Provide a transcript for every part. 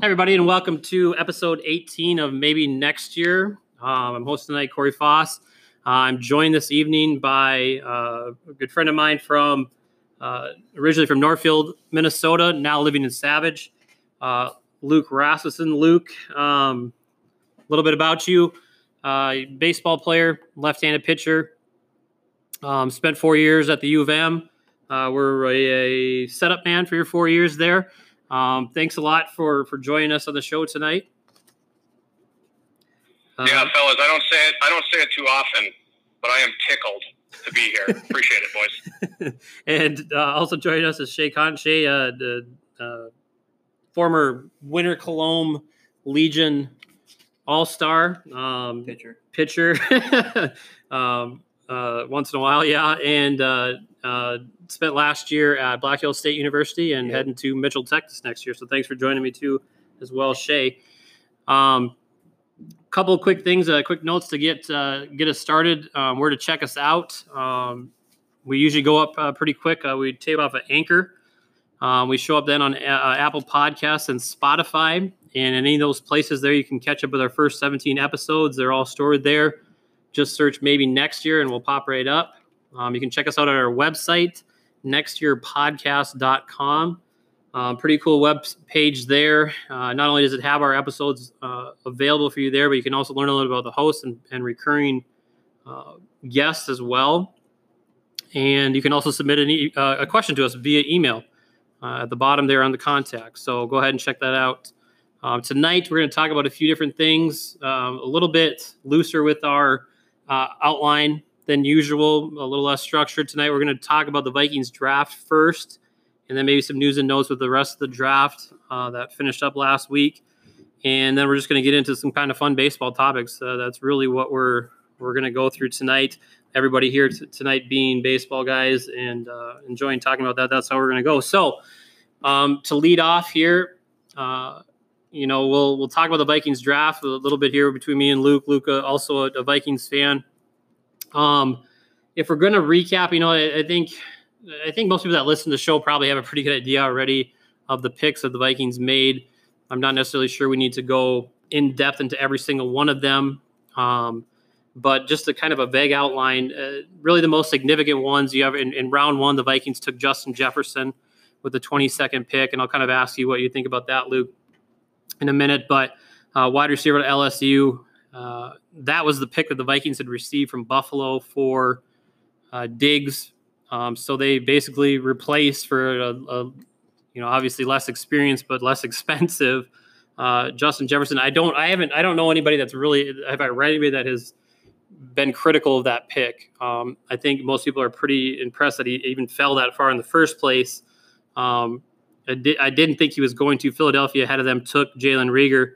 Hi, everybody, and welcome to episode 18 of Maybe Next Year. I'm hosting tonight, Corey Foss. I'm joined this evening by a good friend of mine from originally from Northfield, Minnesota, now living in Savage, Luke Rasmussen. Luke, a little bit about you. Baseball player, left-handed pitcher, spent 4 years at the U of M. We're a setup man for your 4 years there. Thanks a lot for joining us on the show tonight. Yeah, fellas, I don't say it too often, but I am tickled to be here. Appreciate it, boys. And also joining us is Shay Conn. Shay, the former Winter Cologne Legion All-Star pitcher. Once in a while, yeah, and spent last year at Black Hills State University and heading to Mitchell, Texas next year. So thanks for joining me too, as well, Shay. Couple of quick things, quick notes to get us started. Where to check us out. We usually go up pretty quick. We tape off an Anchor. We show up then on Apple Podcasts and Spotify, and any of those places there you can catch up with our first 17 episodes. They're all stored there. Just search Maybe Next Year and we'll pop right up. You can check us out at our website, nextyearpodcast.com. Pretty cool web page there. Not only does it have our episodes available for you there, but you can also learn a little about the host and recurring guests as well. And you can also submit a question to us via email at the bottom there on the contact. So go ahead and check that out. Tonight, we're going to talk about a few different things, a little bit looser with our outline than usual, a little less structured. Tonight, we're going to talk about the Vikings draft first, and then maybe some news and notes with the rest of the draft that finished up last week. And then we're just going to get into some kind of fun baseball topics. That's really what we're going to go through tonight. Everybody here tonight being baseball guys and enjoying talking about that. That's how we're going to go. So to lead off here, we'll talk about the Vikings draft a little bit here between me and Luke. Luke, also a Vikings fan. If we're going to recap, I think most people that listen to the show probably have a pretty good idea already of the picks that the Vikings made. I'm not necessarily sure we need to go in depth into every single one of them. But just a kind of a vague outline, really the most significant ones you have in round one, the Vikings took Justin Jefferson with the 22nd pick. And I'll kind of ask you what you think about that, Luke, in a minute. But wide receiver at LSU, that was the pick that the Vikings had received from Buffalo for Diggs. So they basically replaced for obviously less experienced but less expensive Justin Jefferson. I don't know anybody that's really, have I read anybody that has been critical of that pick. I think most people are pretty impressed that he even fell that far in the first place. I didn't think he was going to. Philadelphia ahead of them took Jalen Reagor,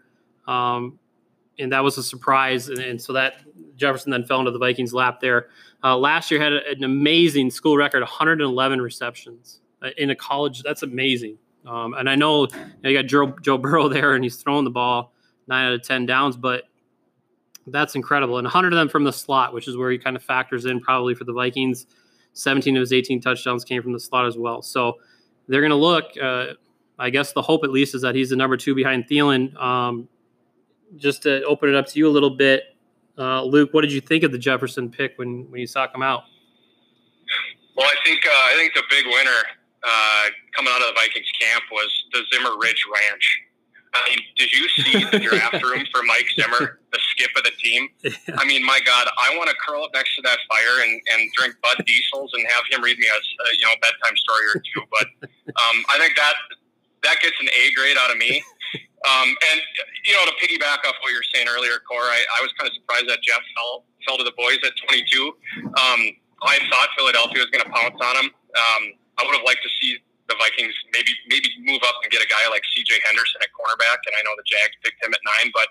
and that was a surprise. And so that Jefferson then fell into the Vikings' lap there. Last year had an amazing school record, 111 receptions in a college. That's amazing. And I know you got Joe Burrow there, and he's throwing the ball 9 out of 10 downs, but that's incredible. And 100 of them from the slot, which is where he kind of factors in probably for the Vikings. 17 of his 18 touchdowns came from the slot as well. So they're going to look, I guess the hope at least is that he's the number 2 behind Thielen. Just to open it up to you a little bit, Luke, what did you think of the Jefferson pick when you saw it come out? Well, I think the big winner coming out of the Vikings camp was the Zimmer Ridge Ranch. I mean, did you see the draft room for Mike Zimmer, the skip of the team? I mean, my God, I want to curl up next to that fire and drink Bud Diesels and have him read me a bedtime story or two. But I think that gets an A grade out of me. And to piggyback off what you were saying earlier, Corey, I was kind of surprised that Jeff fell to the boys at 22. I thought Philadelphia was going to pounce on him. I would have liked to see the Vikings maybe move up and get a guy like C.J. Henderson at cornerback, and I know the Jags picked him at 9. But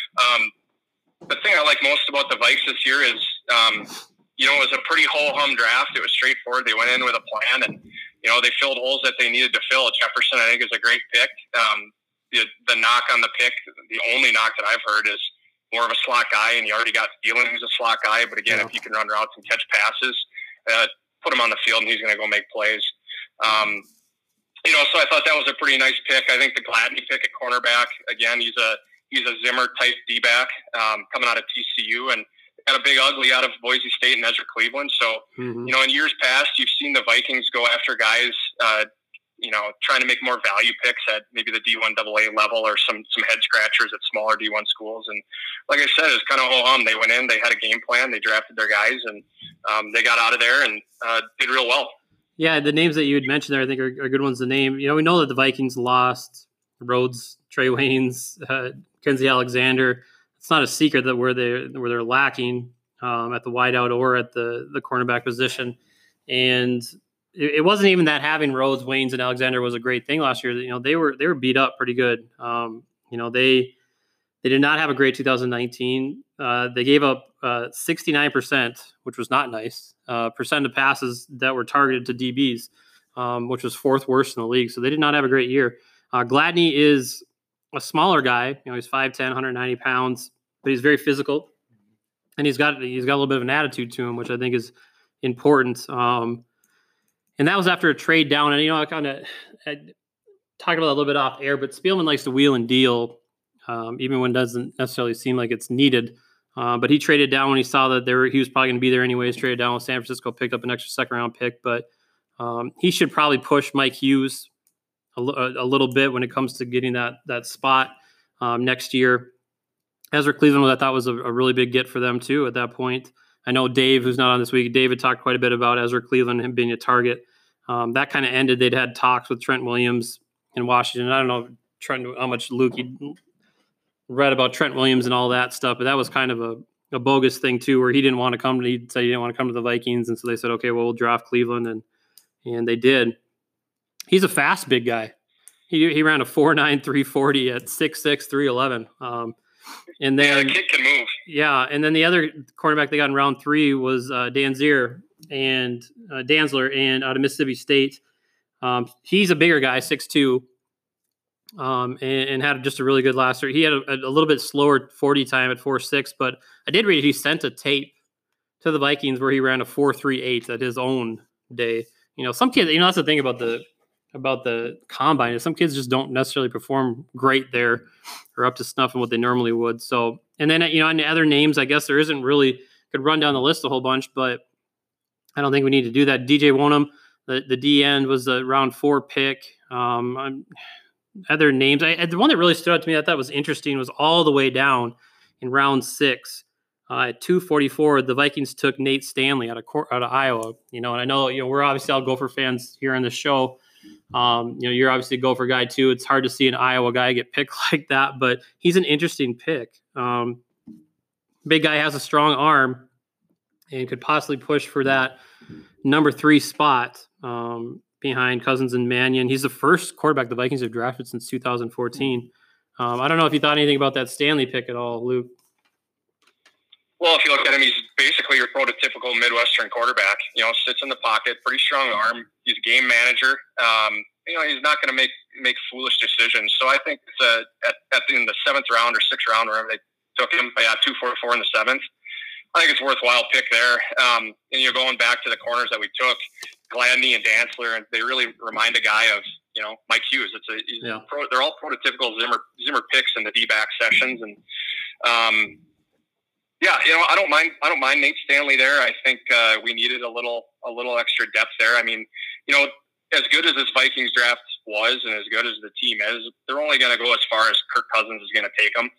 the thing I like most about the Vikes this year is, it was a pretty ho-hum draft. It was straightforward. They went in with a plan, and they filled holes that they needed to fill. Jefferson, I think, is a great pick. The knock on the pick, the only knock that I've heard is more of a slot guy, and you already got Thielen, who's a slot guy. But again, if you can run routes and catch passes, put him on the field, and he's going to go make plays. So I thought that was a pretty nice pick. I think the Gladney pick at cornerback, again, he's a Zimmer type D-back coming out of TCU, and got a big ugly out of Boise State and Ezra Cleveland. So, in years past, you've seen the Vikings go after guys, trying to make more value picks at maybe the D1 AA level or some head scratchers at smaller D1 schools. And like I said, it's kind of ho-hum. They went in, they had a game plan, they drafted their guys, and they got out of there and did real well. Yeah, the names that you had mentioned there, I think, are good ones to name. We know that the Vikings lost Rhodes, Trey Waynes, Kenzie Alexander. It's not a secret that where they're lacking at the wideout or at the cornerback position. And it wasn't even that having Rhodes, Waynes, and Alexander was a great thing last year. They were beat up pretty good. They did not have a great 2019. They gave up 69%, which was not nice, percent of passes that were targeted to DBs, which was fourth worst in the league. So they did not have a great year. Gladney is a smaller guy. He's 5'10", 190 pounds, but he's very physical, and he's got a little bit of an attitude to him, which I think is important. And that was after a trade down. And I talked about it a little bit off air, but Spielman likes to wheel and deal, even when it doesn't necessarily seem like it's needed. But he traded down when he saw that he was probably going to be there anyways. Traded down with San Francisco, picked up an extra second-round pick, but he should probably push Mike Hughes a little bit when it comes to getting that spot next year. Ezra Cleveland, I thought, was a really big get for them too at that point. I know Dave, who's not on this week, David talked quite a bit about Ezra Cleveland, him being a target. That kind of ended. They'd had talks with Trent Williams in Washington. I don't know how much Luke read about Trent Williams and all that stuff, but that was kind of a bogus thing too, where he didn't want to come. He said he didn't want to come to the Vikings, and so they said, okay, well, we'll draft Cleveland, and they did. He's a fast big guy. He ran a 4.9 340 at 6'6", 311. And then the kid can move. Yeah, and then the other cornerback they got in round 3 was Danzler and out of Mississippi State. He's a bigger guy, 6'2", and had just a really good last year. He had a little bit slower 40 time at 4.6, but I did read he sent a tape to the Vikings where he ran a 4.38 at his own day. Some kids, that's the thing about the combine is some kids just don't necessarily perform great there or up to snuff in what they normally would. So, and then, and other names, I guess there isn't really, could run down the list a whole bunch, but I don't think we need to do that. DJ Wonham, the D end, was a round 4 pick. Other names, the one that really stood out to me I thought was interesting was all the way down in round 6. At 244, the Vikings took Nate Stanley out of Iowa. And I know, we're obviously all Gopher fans here on the show. You're obviously a Gopher guy too. It's hard to see an Iowa guy get picked like that, but he's an interesting pick. Big guy, has a strong arm and could possibly push for that number 3 spot behind Cousins and Mannion. He's the first quarterback the Vikings have drafted since 2014. I don't know if you thought anything about that Stanley pick at all, Luke. Well, if you look at him, he's basically your prototypical Midwestern quarterback. Sits in the pocket, pretty strong arm. He's a game manager. He's not going to make foolish decisions. So I think it's in the 7th round or 6th round, wherever they took him, 244 in the 7th. I think it's a worthwhile pick there. And going back to the corners that we took, Gladney and Dantzler, and they really remind a guy of Mike Hughes. They're all prototypical Zimmer picks in the D-back sessions, and I don't mind Nate Stanley there. I think we needed a little extra depth there. I mean, as good as this Vikings draft was, and as good as the team is, they're only going to go as far as Kirk Cousins is going to take them.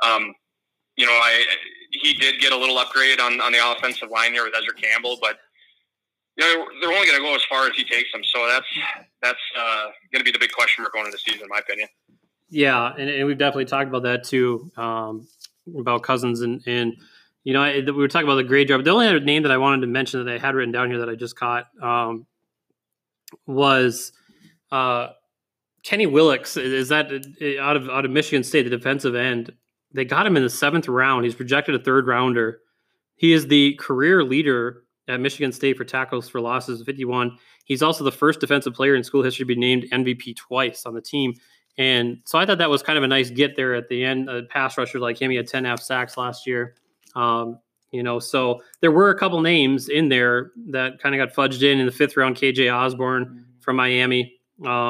He did get a little upgrade on the offensive line here with Ezra Campbell, but they're only going to go as far as he takes them. So that's going to be the big question mark going into the season, in my opinion. Yeah, and we've definitely talked about that too, about Cousins and we were talking about the grade drop. The only other name that I wanted to mention that I had written down here that I just caught was Kenny Willix. Is that out of Michigan State, the defensive end? They got him in the 7th round. He's projected a 3rd rounder. He is the career leader at Michigan State for tackles for losses, 51. He's also the first defensive player in school history to be named MVP twice on the team. And so I thought that was kind of a nice get there at the end. A pass rusher like him, he had 10.5 sacks last year. So there were a couple names in there that kind of got fudged in the 5th round. KJ Osborne from Miami.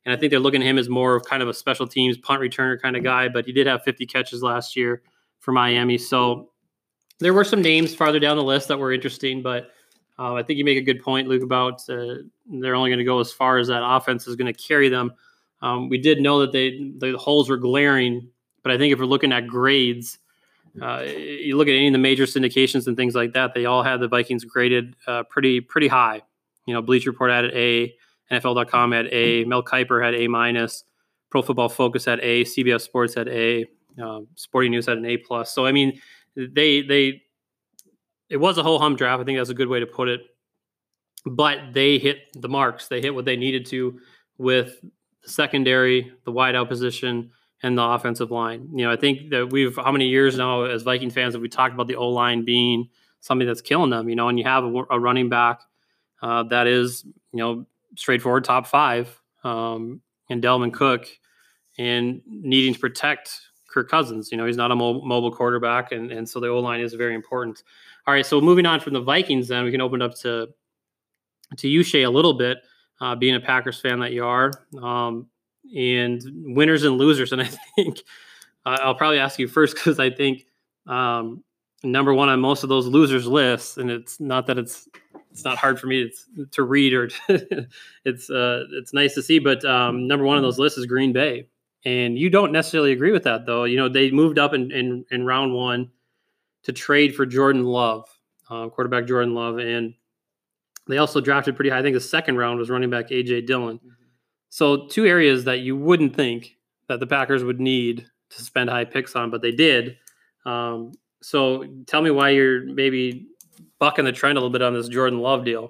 And I think they're looking at him as more of kind of a special teams punt returner kind of guy, but he did have 50 catches last year for Miami. So there were some names farther down the list that were interesting, but I think you make a good point, Luke, about they're only going to go as far as that offense is going to carry them. We did know that the holes were glaring, but I think if we're looking at grades, you look at any of the major syndications and things like that, they all had the Vikings graded pretty high. Bleacher Report had an A, NFL.com had A, Mel Kiper had A-, Pro Football Focus had A, CBS Sports had A, Sporting News had an A+. So, I mean, it was a ho-hum draft. I think that's a good way to put it. But they hit the marks. They hit what they needed to with the secondary, the wideout position, and the offensive line. I think that how many years now as Viking fans have we talked about the O-line being something that's killing them, and you have a running back that is, straightforward top 5 and Dalvin Cook, and needing to protect Kirk Cousins. He's not a mobile quarterback, and so the O-line is very important. All right, so moving on from the Vikings, then we can open up to you, Shay, a little bit, being a Packers fan that you are, and winners and losers. And I think I'll probably ask you first because I think number one on most of those losers lists, and it's not that it's not hard for me to read or it's nice to see, but number one on those lists is Green Bay. And you don't necessarily agree with that, though. They moved up in round 1 to trade for Jordan Love, quarterback Jordan Love. And they also drafted pretty high. I think the second round was running back A.J. Dillon. Mm-hmm. So 2 areas that you wouldn't think that the Packers would need to spend high picks on, but they did. So tell me why you're maybe bucking the trend a little bit on this Jordan Love deal.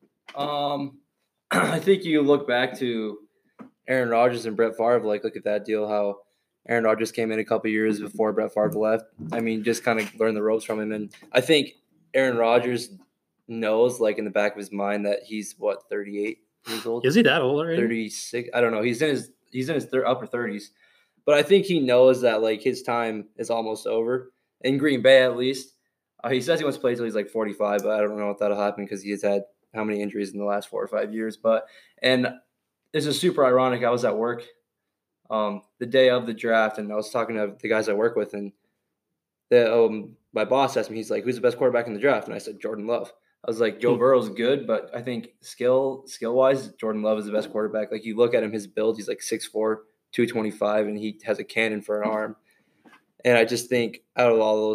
I think you look back to Aaron Rodgers and Brett Favre, look at that deal, how Aaron Rodgers came in a couple years before Brett Favre left. I mean, just kind of learn the ropes from him. And I think Aaron Rodgers knows, in the back of his mind, that he's, 38 years old? Is he that old already? 36. I don't know. He's in his upper 30s. But I think he knows that, his time is almost over. In Green Bay, at least. He says he wants to play until he's, 45, but I don't know if that'll happen because he has had how many injuries in the last 4 or 5 years. And this is super ironic. I was at work the day of the draft, and I was talking to the guys I work with, and my boss asked me, he's like, who's the best quarterback in the draft? And I said, Jordan Love. I was like, Joe Burrow's good, but I think skill-wise, Jordan Love is the best quarterback. You look at him, his build, he's 6'4", 225, and he has a cannon for an arm. And I just think out of all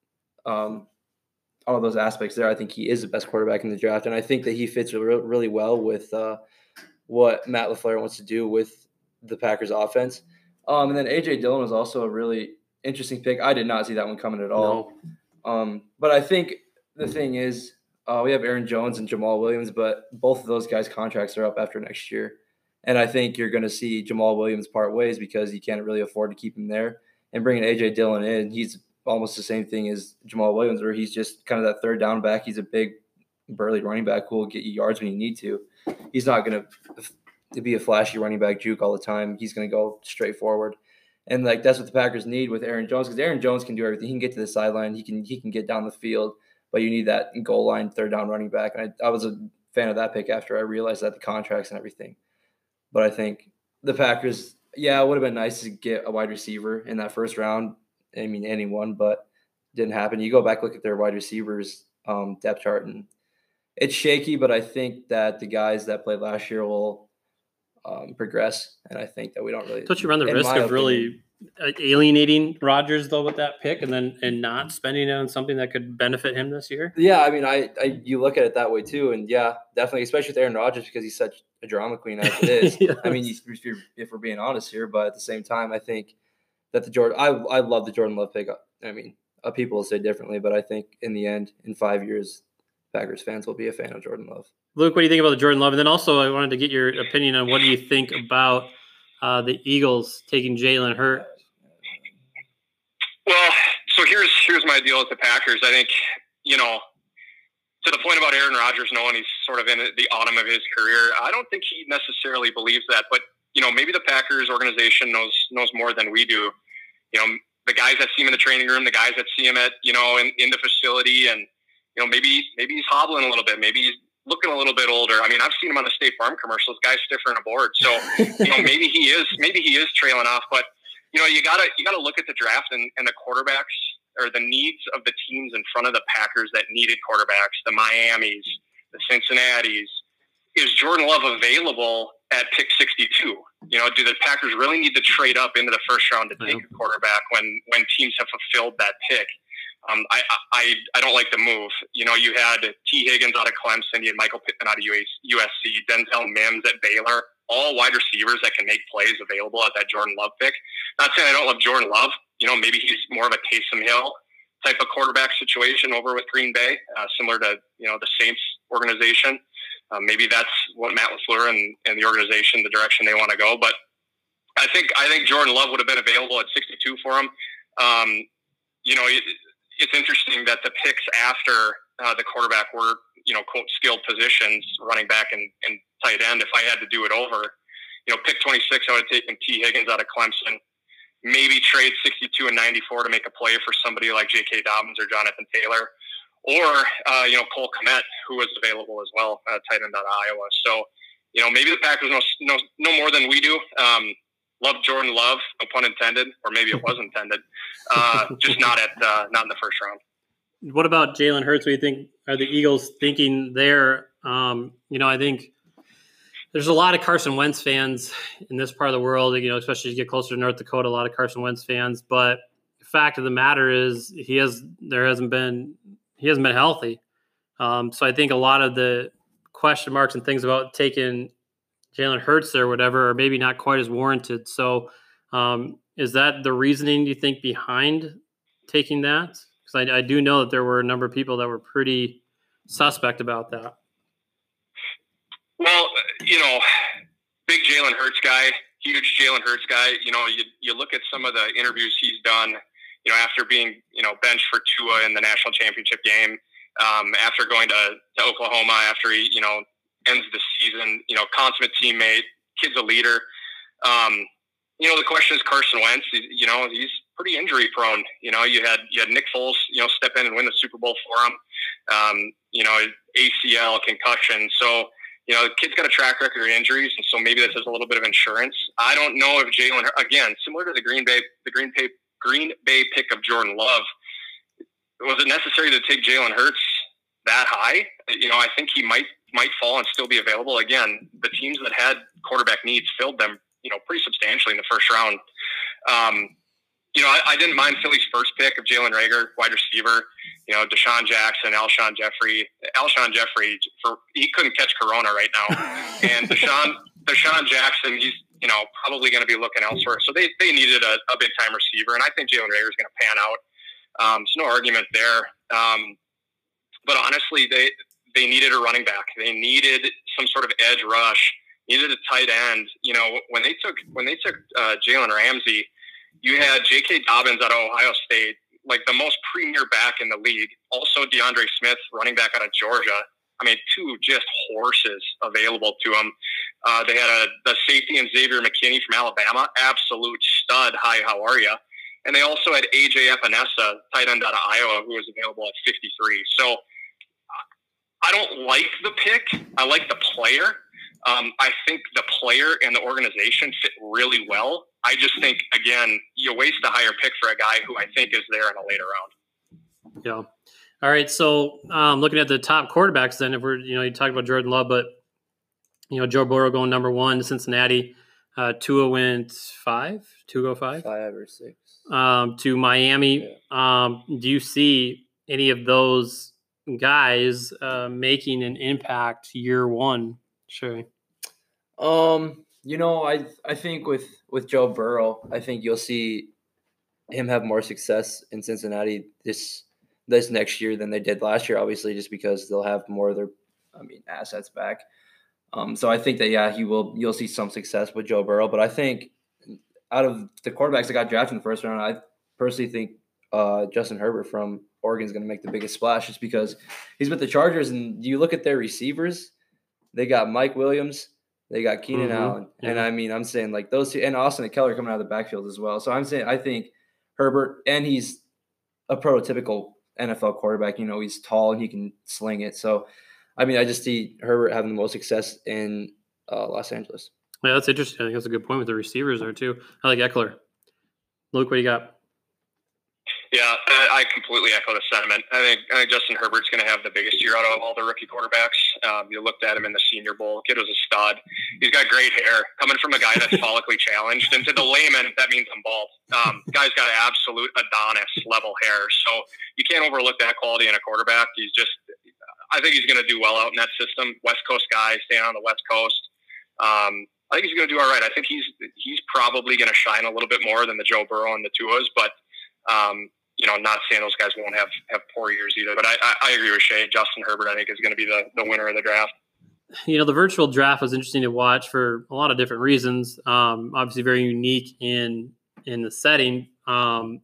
those aspects there, I think he is the best quarterback in the draft. And I think that he fits really well with what Matt LaFleur wants to do with the Packers offense. And then A.J. Dillon was also a really interesting pick. I did not see that one coming at all. No. But I think the thing is, we have Aaron Jones and Jamal Williams, but both of those guys' contracts are up after next year. And I think you're going to see Jamal Williams part ways because you can't really afford to keep him there. And bringing A.J. Dillon in, he's almost the same thing as Jamal Williams, where he's just kind of that third down back. He's a big, burly running back who will get you yards when you need to. He's not going to be a flashy running back juke all the time. He's going to go straight forward. And that's what the Packers need with Aaron Jones, because Aaron Jones can do everything. He can get to the sideline. He can get down the field, but you need that goal line third down running back. And I was a fan of that pick after I realized that the contracts and everything. But I think the Packers, it would have been nice to get a wide receiver in that first round. I mean, anyone, but didn't happen. You go back, look at their wide receivers depth chart, and it's shaky, but I think that the guys that played last year will progress, and I think that we don't really. Don't you run the risk of really alienating Rodgers though with that pick, and not spending it on something that could benefit him this year? Yeah, I mean, you look at it that way too, and yeah, definitely, especially with Aaron Rodgers because he's such a drama queen as it is. Yes. I mean, if we're being honest here, but at the same time, I think that I love the Jordan Love pick. I mean, people will say differently, but I think in the end, in 5 years, Packers fans will be a fan of Jordan Love. Luke, what do you think about the Jordan Love? And then also, I wanted to get your opinion on what do you think about the Eagles taking Jalen Hurts? Well, so here's my deal with the Packers. I think, to the point about Aaron Rodgers knowing he's sort of in the autumn of his career, I don't think he necessarily believes that. But, maybe the Packers organization knows more than we do. The guys that see him in the training room, the guys that see him at, in the facility, and, maybe he's hobbling a little bit. Maybe looking a little bit older. I mean, I've seen him on the State Farm commercials. Guy's stiffer than a board. So, maybe he is trailing off. But, you gotta look at the draft and the quarterbacks or the needs of the teams in front of the Packers that needed quarterbacks, the Miamis, the Cincinnatis. Is Jordan Love available at pick 62? Do the Packers really need to trade up into the first round to take a quarterback when teams have fulfilled that pick? I don't like the move. You had T. Higgins out of Clemson, you had Michael Pittman out of USC, Denzel Mims at Baylor, all wide receivers that can make plays available at that Jordan Love pick. Not saying I don't love Jordan Love. Maybe he's more of a Taysom Hill type of quarterback situation over with Green Bay, similar to, the Saints organization. Maybe that's what Matt LaFleur and the organization, the direction they want to go. But I think Jordan Love would have been available at 62 for him. It's interesting that the picks after the quarterback were, quote, skilled positions, running back and tight end. If I had to do it over, pick 26, I would have taken T. Higgins out of Clemson. Maybe trade 62 and 94 to make a play for somebody like J.K. Dobbins or Jonathan Taylor. Or, Cole Kmet, who was available as well, tight end out of Iowa. So, maybe the Packers know more than we do. Love Jordan Love, no pun intended, or maybe it was intended. Just not in the first round. What about Jalen Hurts? What do you think? Are the Eagles thinking there? I think there's a lot of Carson Wentz fans in this part of the world, especially as you get closer to North Dakota, a lot of Carson Wentz fans. But the fact of the matter is he hasn't been healthy. So I think a lot of the question marks and things about taking Jalen Hurts or whatever are maybe not quite as warranted. So is that the reasoning, do you think, behind taking that? Because I do know that there were a number of people that were pretty suspect about that. Well, big Jalen Hurts guy, huge Jalen Hurts guy. You look at some of the interviews he's done, after being, benched for Tua in the national championship game, after going to Oklahoma, after he, ends the season, consummate teammate, kid's a leader. The question is Carson Wentz. He's pretty injury prone. You had Nick Foles, step in and win the Super Bowl for him. ACL, concussion. So, the kid's got a track record of injuries, and so maybe this is a little bit of insurance. I don't know if Jalen, again, similar to the Green Bay pick of Jordan Love, was it necessary to take Jalen Hurts that high? I think he might fall and still be available. Again, the teams that had quarterback needs filled them, pretty substantially in the first round. I didn't mind Philly's first pick of Jalen Reagor, wide receiver, Deshaun Jackson, Alshon Jeffrey. Alshon Jeffrey, he couldn't catch Corona right now. And Deshaun Jackson, he's, probably going to be looking elsewhere. So they needed a big-time receiver, and I think Jalen Reagor is going to pan out. So no argument there. But honestly, they needed a running back. They needed some sort of edge rush, needed a tight end. When they took Jalen Ramsey, you had J.K. Dobbins out of Ohio State, like the most premier back in the league. Also DeAndre Smith, running back out of Georgia. I mean, two just horses available to him. They had the safety and Xavier McKinney from Alabama, absolute stud. Hi, how are you? And they also had A.J. Epinesa, tight end out of Iowa, who was available at 53. So I don't like the pick. I like the player. I think the player and the organization fit really well. I just think, again, you waste a higher pick for a guy who I think is there in a later round. Yeah. All right. So looking at the top quarterbacks, then, if we're, you talked about Jordan Love, but, Joe Burrow going number 1 to Cincinnati. Tua went 5. Tua go 5? 5 or 6. To Miami. Yeah. Do you see any of those guys making an impact year one? Sure. I think with Joe Burrow, I think you'll see him have more success in Cincinnati this next year than they did last year, obviously, just because they'll have more of their assets back. So I think that you'll see some success with Joe Burrow, but I think out of the quarterbacks that got drafted in the first round, I personally think Justin Herbert from Oregon is going to make the biggest splash, just because he's with the Chargers, and you look at their receivers, they got Mike Williams, they got Keenan Allen, and I'm saying like those two, and Austin Keller coming out of the backfield as well. So I'm saying I think Herbert, and he's a prototypical NFL quarterback. He's tall and he can sling it. So I mean, I just see Herbert having the most success in Los Angeles. Yeah, that's interesting. I think that's a good point with the receivers there too. I like Eckler. Luke, what do you got? Yeah, I completely echo the sentiment. I think Justin Herbert's going to have the biggest year out of all the rookie quarterbacks. You looked at him in the Senior Bowl. Kid was a stud. He's got great hair, coming from a guy that's follically challenged. And to the layman, that means I'm bald. Guy's got absolute Adonis level hair. So you can't overlook that quality in a quarterback. I think he's going to do well out in that system. West Coast guy, staying on the West Coast. I think he's going to do all right. I think he's probably going to shine a little bit more than the Joe Burrow and the Tuas, but not saying those guys won't have poor years either. But I agree with Shay. Justin Herbert, I think, is going to be the winner of the draft. The virtual draft was interesting to watch for a lot of different reasons. Obviously, very unique in the setting. And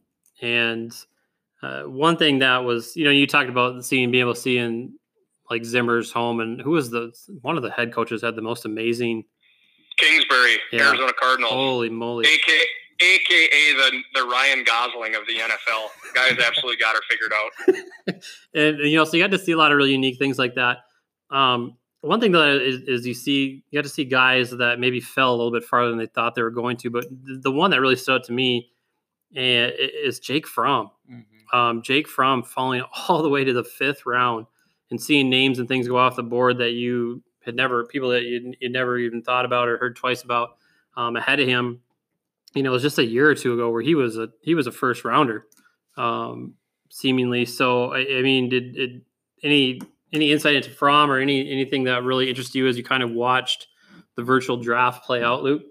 one thing that was, you talked about being able to see in like Zimmer's home, and who was one of the head coaches had the most amazing Kingsbury, Arizona Cardinals. Holy moly! AKA the Ryan Gosling of the NFL. The guy has absolutely got her figured out. And so you got to see a lot of really unique things like that. One thing that is you got to see guys that maybe fell a little bit farther than they thought they were going to. But the one that really stood out to me is Jake Fromm. Mm-hmm. Jake Fromm falling all the way to the 5th round and seeing names and things go off the board that you had people that you never even thought about or heard twice about ahead of him. It was just a year or two ago where he was a first rounder, seemingly. So I mean, did any insight into Fromm or anything that really interested you as you kind of watched the virtual draft play out, Luke?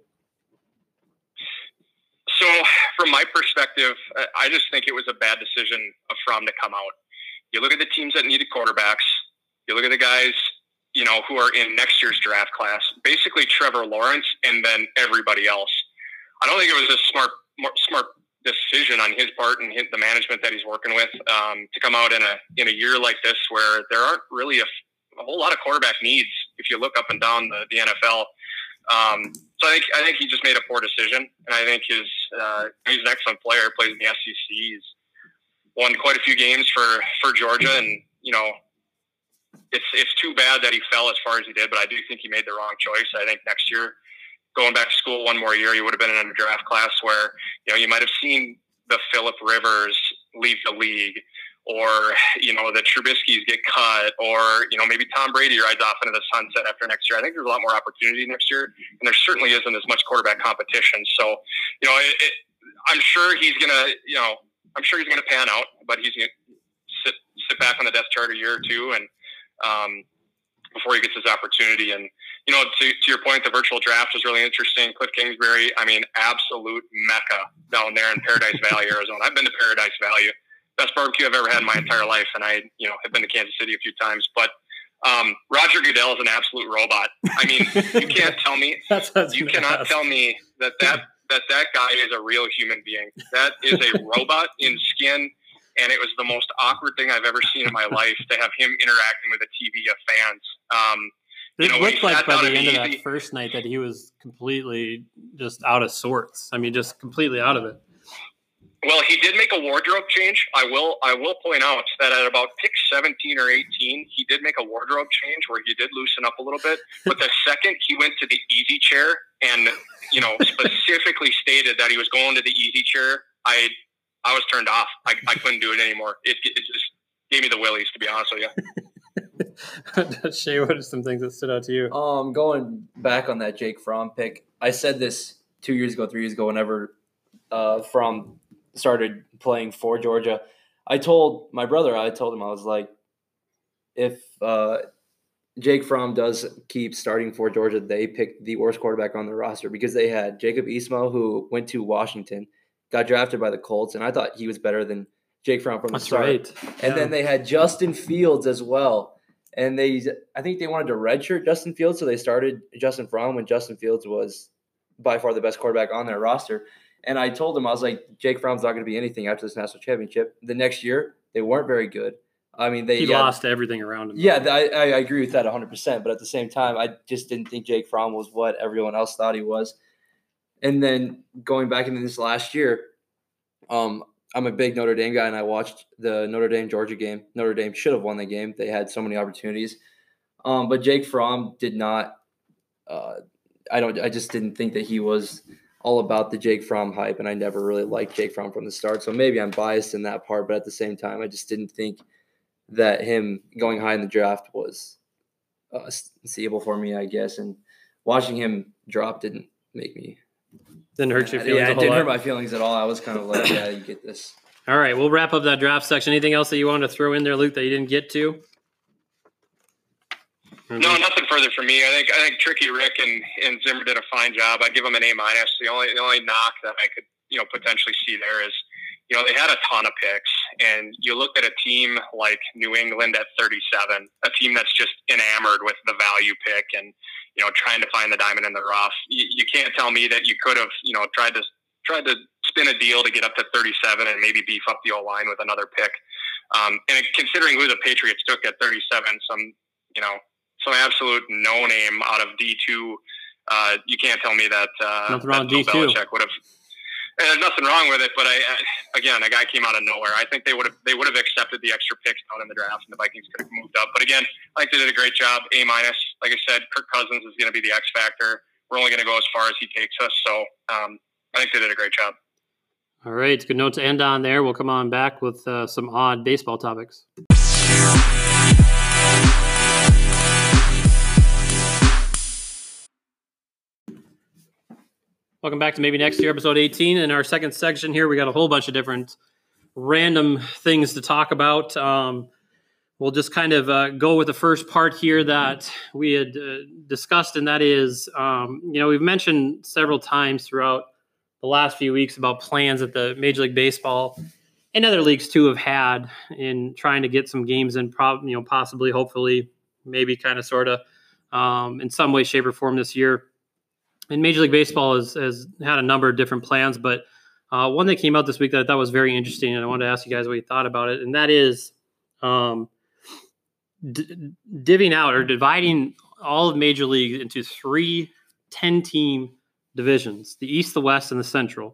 So from my perspective, I just think it was a bad decision of Fromm to come out. You look at the teams that needed quarterbacks. You look at the guys, who are in next year's draft class. Basically, Trevor Lawrence and then everybody else. I don't think it was a smart decision on his part and the management that he's working with to come out in a year like this where there aren't really a whole lot of quarterback needs if you look up and down the NFL. So I think he just made a poor decision, and I think he's an excellent player. Plays in the SEC. He's won quite a few games for Georgia, and it's too bad that he fell as far as he did. But I do think he made the wrong choice. I think next year, going back to school one more year, you would have been in a draft class where, you might have seen the Phillip Rivers leave the league, or, the Trubisky's get cut, or, maybe Tom Brady rides off into the sunset after next year. I think there's a lot more opportunity next year, and there certainly isn't as much quarterback competition. So, I'm sure he's going to pan out, but he's going to sit back on the depth chart a year or two and before he gets his opportunity. And, to your point, the virtual draft was really interesting. Cliff Kingsbury, I mean, absolute mecca down there in Paradise Valley, Arizona. I've been to Paradise Valley, best barbecue I've ever had in my entire life. And I, have been to Kansas City a few times, but Roger Goodell is an absolute robot. I mean, you can't tell me, you cannot tell me that guy is a real human being. That is a robot in skin. And it was the most awkward thing I've ever seen in my life to have him interacting with a TV of fans. It looked like by the end of that first night that he was completely just out of sorts. I mean, just completely out of it. Well, he did make a wardrobe change. I will point out that at about pick 17 or 18, he did make a wardrobe change where he did loosen up a little bit. But the second he went to the easy chair and, specifically stated that he was going to the easy chair, I was turned off. I couldn't do it anymore. It just gave me the willies, to be honest with you. Shay, what are some things that stood out to you? Going back on that Jake Fromm pick, I said this 2 years ago, 3 years ago, whenever Fromm started playing for Georgia. I told him, I was like, if Jake Fromm does keep starting for Georgia, they picked the worst quarterback on their roster because they had Jacob Easmo, who went to Washington, got drafted by the Colts, and I thought he was better than Jake Fromm from the start. Right. And then they had Justin Fields as well. And I think they wanted to redshirt Justin Fields, so they started Justin Fromm when Justin Fields was by far the best quarterback on their roster. And I told him, I was like, Jake Fromm's not going to be anything after this national championship. The next year, they weren't very good. I mean, he lost everything around him. Yeah, I agree with that 100%. But at the same time, I just didn't think Jake Fromm was what everyone else thought he was. And then going back into this last year, I'm a big Notre Dame guy, and I watched the Notre Dame-Georgia game. Notre Dame should have won the game. They had so many opportunities. But Jake Fromm did not. I just didn't think that he was all about the Jake Fromm hype, and I never really liked Jake Fromm from the start. So maybe I'm biased in that part, but at the same time, I just didn't think that him going high in the draft was seeable for me, I guess. And watching him drop didn't make me. Didn't hurt your feelings. Yeah, it didn't hurt my feelings at all. I was kind of like, yeah, you get this. All right, we'll wrap up that draft section. Anything else that you wanted to throw in there, Luke, that you didn't get to? No, nothing further for me. I think Tricky Rick and Zimmer did a fine job. I give them an A-. The only knock that I could potentially see there is they had a ton of picks, and you look at a team like New England at 37, a team that's just enamored with the value pick and trying to find the diamond in the rough. You can't tell me that you could have tried to spin a deal to get up to 37 and maybe beef up the O-line with another pick. And considering who the Patriots took at 37, some absolute no-name out of D2. You can't tell me that nothing wrong with D2. Belichick would have. There's nothing wrong with it, but again, a guy came out of nowhere. I think they would have accepted the extra picks down in the draft, and the Vikings could have moved up. But again, I think they did a great job. A-. Like I said, Kirk Cousins is going to be the X factor. We're only going to go as far as he takes us. So I think they did a great job. All right, it's a good note to end on there. We'll come on back with some odd baseball topics. Welcome back to Maybe Next Year, episode 18. In our second section here, we got a whole bunch of different random things to talk about. We'll just kind of go with the first part here that we had discussed, and that is, we've mentioned several times throughout the last few weeks about plans that the Major League Baseball and other leagues too have had in trying to get some games in, possibly, hopefully, maybe kind of, sort of, in some way, shape, or form this year. And Major League Baseball has had a number of different plans, but one that came out this week that I thought was very interesting, and I wanted to ask you guys what you thought about it, and that is divvying out or dividing all of Major League into 3 10-team divisions, the East, the West, and the Central,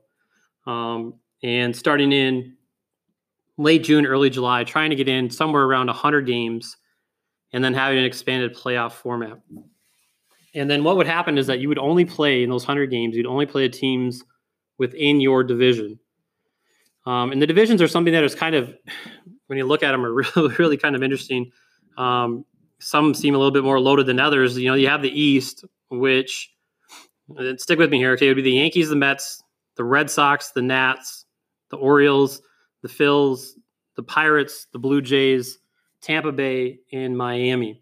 and starting in late June, early July, trying to get in somewhere around 100 games, and then having an expanded playoff format. And then what would happen is that you would only play in those 100 games, you'd only play the teams within your division. And the divisions are something that is kind of, when you look at them, are really, really kind of interesting. Some seem a little bit more loaded than others. You have the East, which, stick with me here, okay, it would be the Yankees, the Mets, the Red Sox, the Nats, the Orioles, the Phils, the Pirates, the Blue Jays, Tampa Bay, and Miami.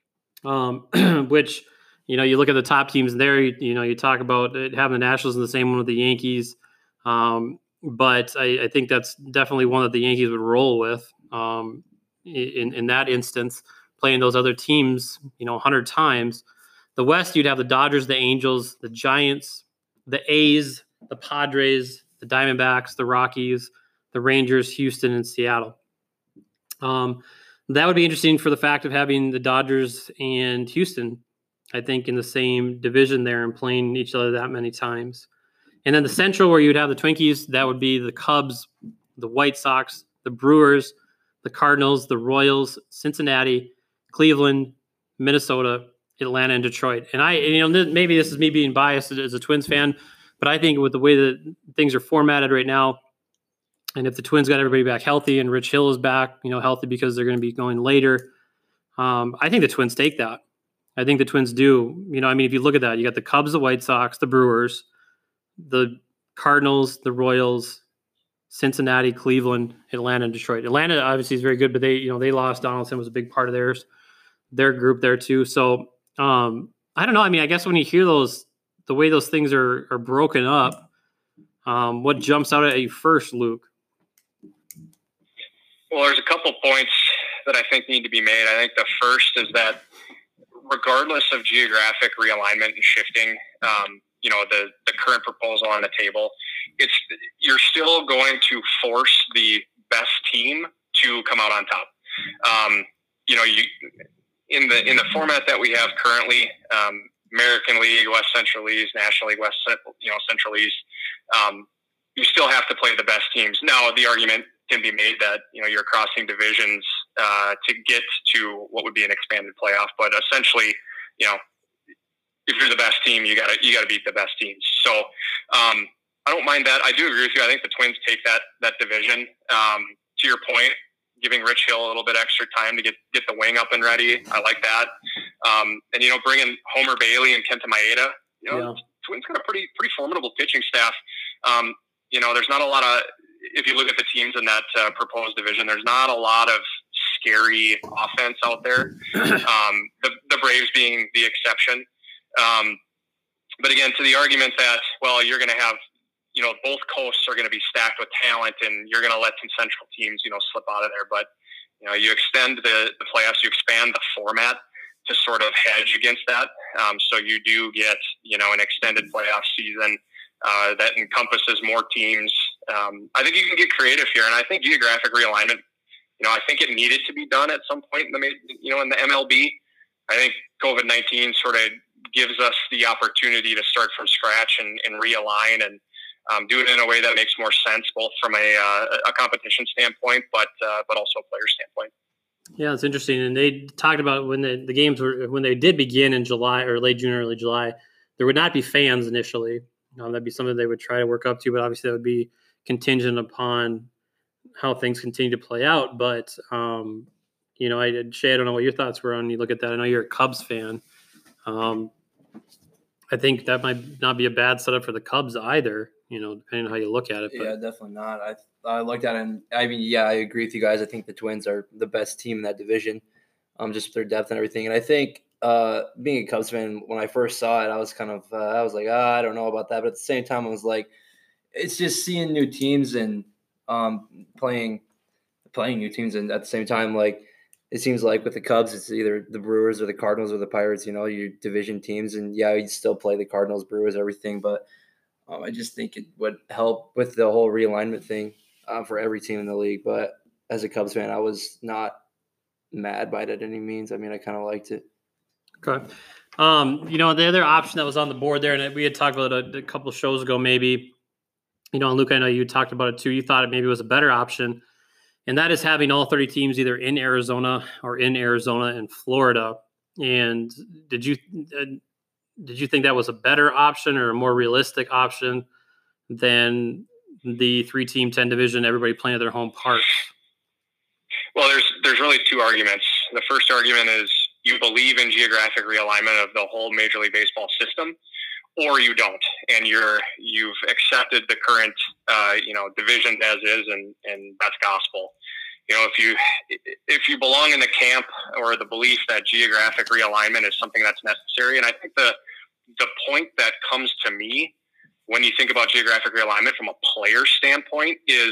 Which... you look at the top teams there, you talk about having the Nationals in the same one with the Yankees. But I think that's definitely one that the Yankees would roll with in that instance, playing those other teams, 100 times. The West, you'd have the Dodgers, the Angels, the Giants, the A's, the Padres, the Diamondbacks, the Rockies, the Rangers, Houston, and Seattle. That would be interesting for the fact of having the Dodgers and Houston, I think, in the same division there and playing each other that many times. And then the Central, where you'd have the Twinkies, that would be the Cubs, the White Sox, the Brewers, the Cardinals, the Royals, Cincinnati, Cleveland, Minnesota, Atlanta, and Detroit. And maybe this is me being biased as a Twins fan, but I think with the way that things are formatted right now, and if the Twins got everybody back healthy and Rich Hill is back, healthy because they're going to be going later, I think the Twins take that. I think the Twins do. If you look at that, you got the Cubs, the White Sox, the Brewers, the Cardinals, the Royals, Cincinnati, Cleveland, Atlanta, and Detroit. Atlanta obviously is very good, but they lost. Donaldson was a big part of their group there too. So I don't know. I guess when you hear the way those things are broken up, what jumps out at you first, Luke? Well, there's a couple points that I think need to be made. I think the first is that regardless of geographic realignment and shifting, the current proposal on the table, you're still going to force the best team to come out on top. In the format that we have currently, American League, West Central East, National League, Central East, you still have to play the best teams. Now, the argument can be made that you're crossing divisions to get to what would be an expanded playoff. But essentially, if you're the best team, you gotta beat the best teams. So I don't mind that. I do agree with you. I think the Twins take that division. To your point, giving Rich Hill a little bit extra time to get the wing up and ready. I like that. And bringing Homer Bailey and Kenta Maeda. Twins got a pretty formidable pitching staff. There's not a lot of, if you look at the teams in that proposed division, there's not a lot of scary offense out there. The Braves being the exception. But again, to the argument that, well, you're going to have, both coasts are going to be stacked with talent, and you're going to let some central teams, slip out of there. But, you extend the playoffs, you expand the format to sort of hedge against that. So you do get, an extended playoff season that encompasses more teams. I think you can get creative here, and I think geographic realignment, I think it needed to be done at some point in the MLB. I think COVID-19 sort of gives us the opportunity to start from scratch and realign and do it in a way that makes more sense, both from a competition standpoint, but also a player standpoint. Yeah, it's interesting. And they talked about when the games when they did begin in July or late June, early July, there would not be fans initially. That'd be something they would try to work up to, but obviously that would be contingent upon how things continue to play out. But, Shay, I don't know what your thoughts were on when you look at that. I know you're a Cubs fan. I think that might not be a bad setup for the Cubs either, depending on how you look at it. But. Yeah, definitely not. I looked at it, and I agree with you guys. I think the Twins are the best team in that division, just with their depth and everything. And I think being a Cubs fan, when I first saw it, I was kind of I was like, I don't know about that. But at the same time, I was like, it's just seeing new teams and playing new teams, and at the same time, like it seems like with the Cubs, it's either the Brewers or the Cardinals or the Pirates. Your division teams, and you still play the Cardinals, Brewers, everything, but. I just think it would help with the whole realignment thing for every team in the league. But as a Cubs fan, I was not mad by it at any means. I mean, I kind of liked it. Okay. The other option that was on the board there, and we had talked about it a couple of shows ago, maybe, and Luke, I know you talked about it too. You thought it maybe was a better option, and that is having all 30 teams either in Arizona or in Arizona and Florida. And did you think that was a better option or a more realistic option than the 3-team 10 division, everybody playing at their home parks? Well, there's really two arguments. The first argument is you believe in geographic realignment of the whole Major League Baseball system, or you don't, and you've accepted the current divisions as is, and that's gospel. If you belong in the camp or the belief that geographic realignment is something that's necessary, and I think the point that comes to me when you think about geographic realignment from a player standpoint is,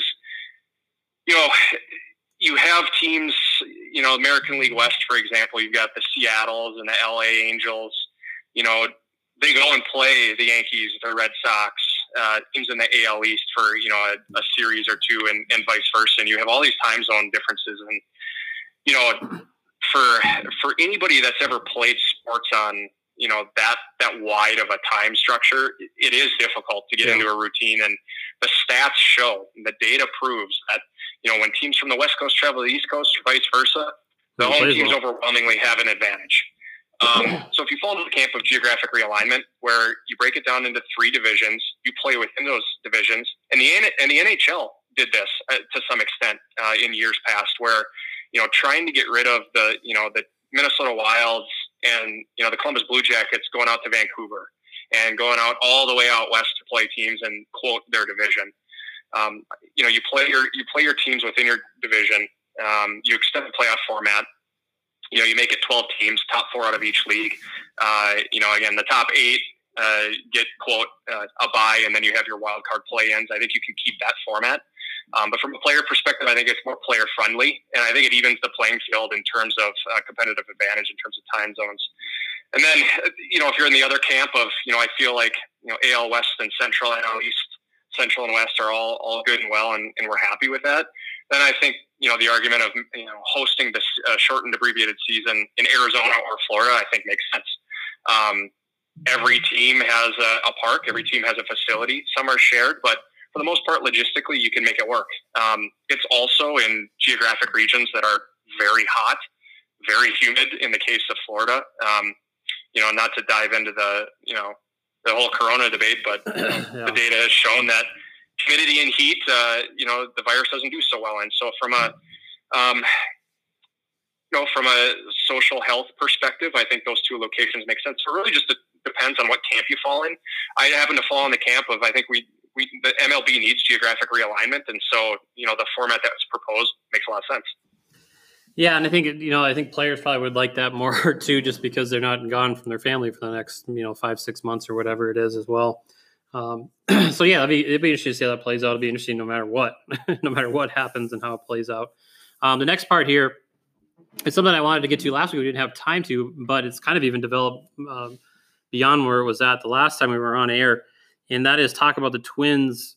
you have teams, American League West, for example, you've got the Seattles and the LA Angels, they go and play the Yankees, the Red Sox, teams in the AL East for, a series or two and vice versa. And you have all these time zone differences. And, for anybody that's ever played sports on, that wide of a time structure, it is difficult to get into a routine. And the stats show, the data proves that, when teams from the West Coast travel to the East Coast or vice versa, the home teams overwhelmingly have an advantage. So if you fall into the camp of geographic realignment, where you break it down into 3 divisions, you play within those divisions, and the NHL did this to some extent in years past, where trying to get rid of the Minnesota Wilds and the Columbus Blue Jackets going out to Vancouver and going out all the way out west to play teams and quote their division. You play your teams within your division. You extend the playoff format. You make it 12 teams, top 4 out of each league. Again, the top 8 get quote a bye, and then you have your wild card play-ins. I think you can keep that format. But from a player perspective, I think it's more player friendly, and I think it evens the playing field in terms of competitive advantage in terms of time zones. And then, if you're in the other camp of, I feel like, AL West and Central, AL East, Central and West are all good and well, and we're happy with that. Then I think, the argument of, hosting this shortened abbreviated season in Arizona or Florida, I think makes sense. Every team has a park. Every team has a facility. Some are shared, but for the most part, logistically, you can make it work. It's also in geographic regions that are very hot, very humid in the case of Florida. Not to dive into the whole Corona debate, but the data has shown that humidity and heat, the virus doesn't do so well. And so from a social health perspective, I think those two locations make sense. So it really just depends on what camp you fall in. I happen to fall in the camp of, I think the MLB needs geographic realignment. And so, the format that was proposed makes a lot of sense. Yeah, and I think players probably would like that more too, just because they're not gone from their family for the next 5-6 months or whatever it is as well. So yeah, it'd be interesting to see how that plays out. It'll be interesting no matter what happens and how it plays out. The next part here is something I wanted to get to last week. We didn't have time to, but it's kind of even developed beyond where it was at the last time we were on air, and that is talk about the Twins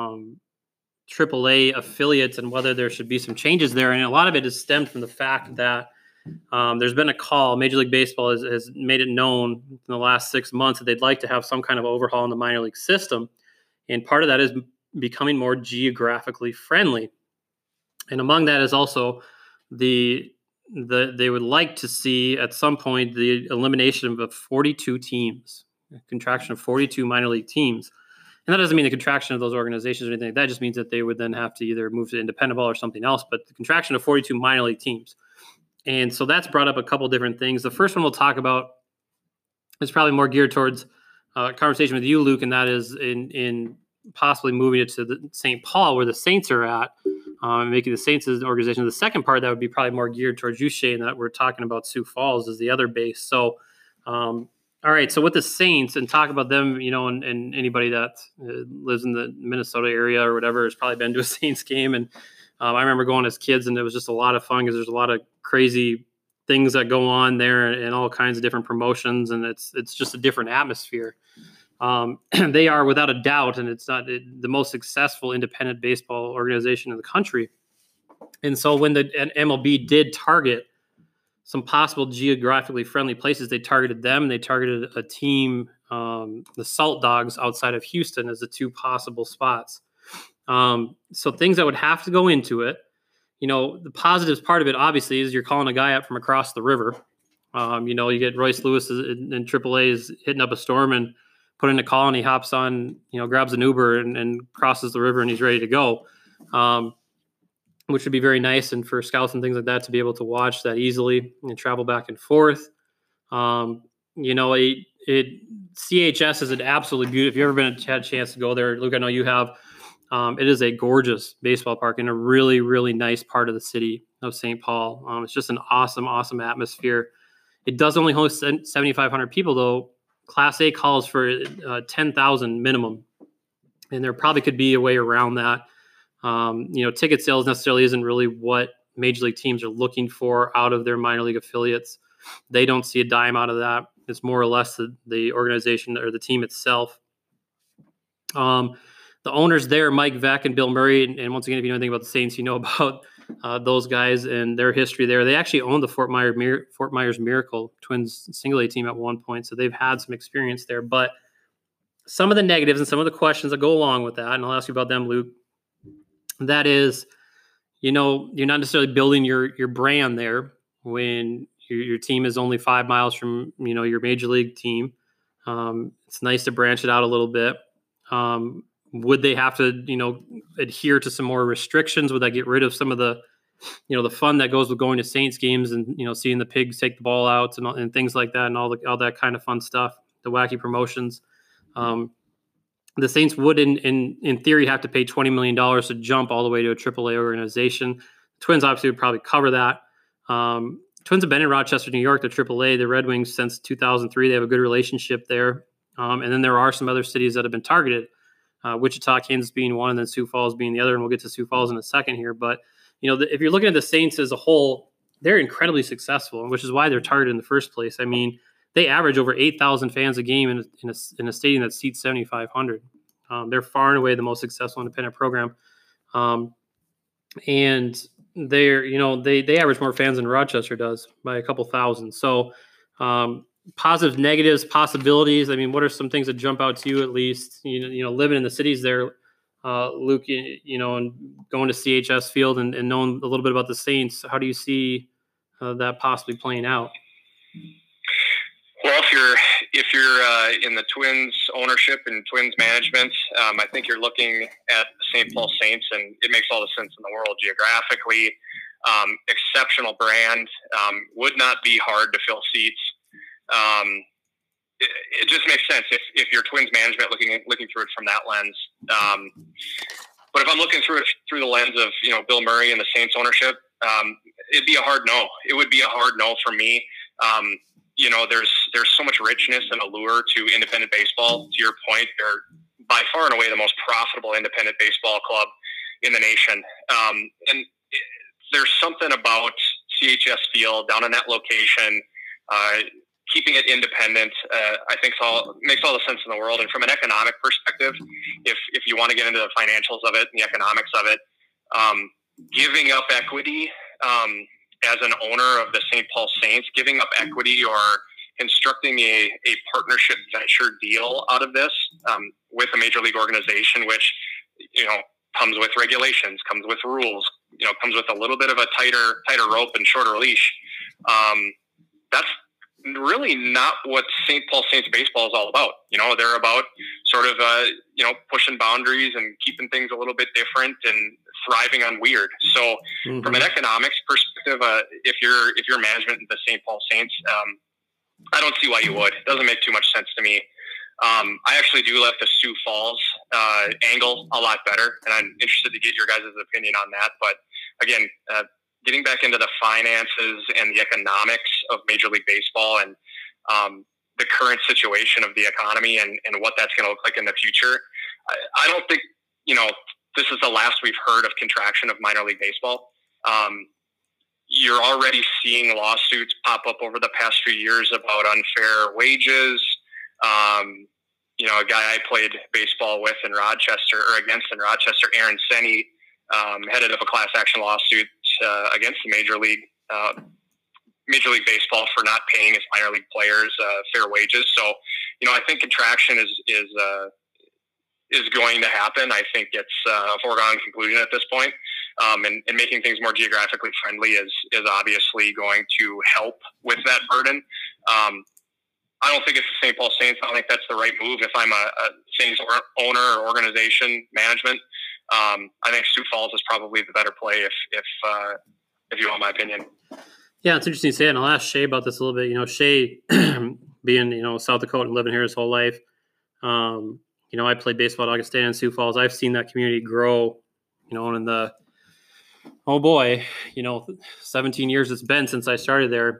AAA affiliates and whether there should be some changes there. And a lot of it is stemmed from the fact that there's been a call. Major League Baseball has made it known in the last 6 months that they'd like to have some kind of overhaul in the minor league system. And part of that is becoming more geographically friendly. And among that is also they would like to see at some point the elimination of 42 teams, a contraction of 42 minor league teams. And that doesn't mean the contraction of those organizations or anything like that. It just means that they would then have to either move to independent ball or something else. But the contraction of 42 minor league teams. And so that's brought up a couple different things. The first one we'll talk about is probably more geared towards a conversation with you, Luke, and that is in possibly moving it to the St. Paul, where the Saints are at, making the Saints as an organization. The second part that would be probably more geared towards you, Shane, that we're talking about Sioux Falls is the other base. So, all right, so with the Saints, and talk about them, and anybody that lives in the Minnesota area or whatever has probably been to a Saints game. And I remember going as kids, and it was just a lot of fun because there's a lot of crazy things that go on there and all kinds of different promotions, and it's just a different atmosphere. They are, without a doubt, and it's not the most successful independent baseball organization in the country. And so when the MLB did target some possible geographically friendly places, they targeted them. They targeted a team, the Salt Dogs outside of Houston, as the two possible spots. So things that would have to go into it. The positives part of it, obviously, is you're calling a guy up from across the river. You get Royce Lewis in AAA is hitting up a storm and putting a call, and he hops on, grabs an Uber and crosses the river, and he's ready to go. Which would be very nice, and for scouts and things like that to be able to watch that easily and travel back and forth. CHS is an absolutely beautiful. If you've ever had a chance to go there, Luke, I know you have. It is a gorgeous baseball park in a really, really nice part of the city of St. Paul. It's just an awesome, awesome atmosphere. It does only host 7,500 people, though. Class A calls for 10,000 minimum, and there probably could be a way around that. Ticket sales necessarily isn't really what major league teams are looking for out of their minor league affiliates. They don't see a dime out of that. It's more or less the organization or the team itself. The owners there, Mike Veck and Bill Murray, and once again, if you know anything about the Saints, you know about those guys and their history there. They actually owned the Fort Myers Miracle Twins single A team at one point, so they've had some experience there. But some of the negatives and some of the questions that go along with that, and I'll ask you about them, Luke, that is, you're not necessarily building your brand there when your team is only 5 miles from, your major league team. It's nice to branch it out a little bit. Would they have to, adhere to some more restrictions? Would that get rid of some of the, the fun that goes with going to Saints games and, seeing the pigs take the ball out and things like that and all that kind of fun stuff, the wacky promotions. The Saints would, in theory, have to pay $20 million to jump all the way to a AAA organization. The Twins obviously would probably cover that. Twins have been in Rochester, New York, the AAA, the Red Wings, since 2003. They have a good relationship there. And then there are some other cities that have been targeted, Wichita, Kansas being one, and then Sioux Falls being the other. And we'll get to Sioux Falls in a second here. But, if you're looking at the Saints as a whole, they're incredibly successful, which is why they're targeted in the first place. I mean, they average over 8,000 fans a game in a stadium that seats 7,500. They're far and away the most successful independent program. And they average more fans than Rochester does by a couple thousand. So positives, negatives, possibilities. I mean, what are some things that jump out to you at least? Living in the cities there, Luke, and going to CHS Field and knowing a little bit about the Saints. How do you see that possibly playing out? Well, if you're in the Twins ownership and Twins management, I think you're looking at the St. Paul Saints, and it makes all the sense in the world geographically. Exceptional brand, would not be hard to fill seats. It just makes sense if you're Twins management looking through it from that lens. But if I'm looking through it through the lens of Bill Murray and the Saints ownership, it'd be a hard no. It would be a hard no for me. There's so much richness and allure to independent baseball. To your point, they're by far and away the most profitable independent baseball club in the nation. And there's something about CHS Field down in that location, keeping it independent, I think makes all the sense in the world. And from an economic perspective, if you want to get into the financials of it and the economics of it, giving up equity as an owner of the St. Paul Saints, giving up equity or constructing a partnership venture deal out of this with a major league organization, which comes with regulations, comes with rules, comes with a little bit of a tighter rope and shorter leash. That's really not what St. Paul Saints baseball is all about. They're about sort of pushing boundaries and keeping things a little bit different and thriving on weird. So from an economics perspective, if you're management of the St. Paul Saints, I don't see why you would. It doesn't make too much sense to me. I actually do like the Sioux Falls angle a lot better, and I'm interested to get your guys' opinion on that. But again, getting back into the finances and the economics of Major League Baseball and the current situation of the economy and what that's going to look like in the future, I don't think this is the last we've heard of contraction of minor league baseball. You're already seeing lawsuits pop up over the past few years about unfair wages. A guy I played baseball with in Rochester, or against in Rochester, Aaron Senny, headed up a class action lawsuit against the Major League Baseball for not paying its minor league players fair wages. So, I think contraction is going to happen. I think it's a foregone conclusion at this point. And making things more geographically friendly is obviously going to help with that burden. I don't think it's the St. Paul Saints. I don't think that's the right move if I'm a Saints owner or organization management. I think Sioux Falls is probably the better play if you want my opinion. Yeah, it's interesting to say it. And I'll ask Shay about this a little bit. Shay, being, South Dakota and living here his whole life, I played baseball at Augustana and Sioux Falls. I've seen that community grow, in the, 17 years it's been since I started there.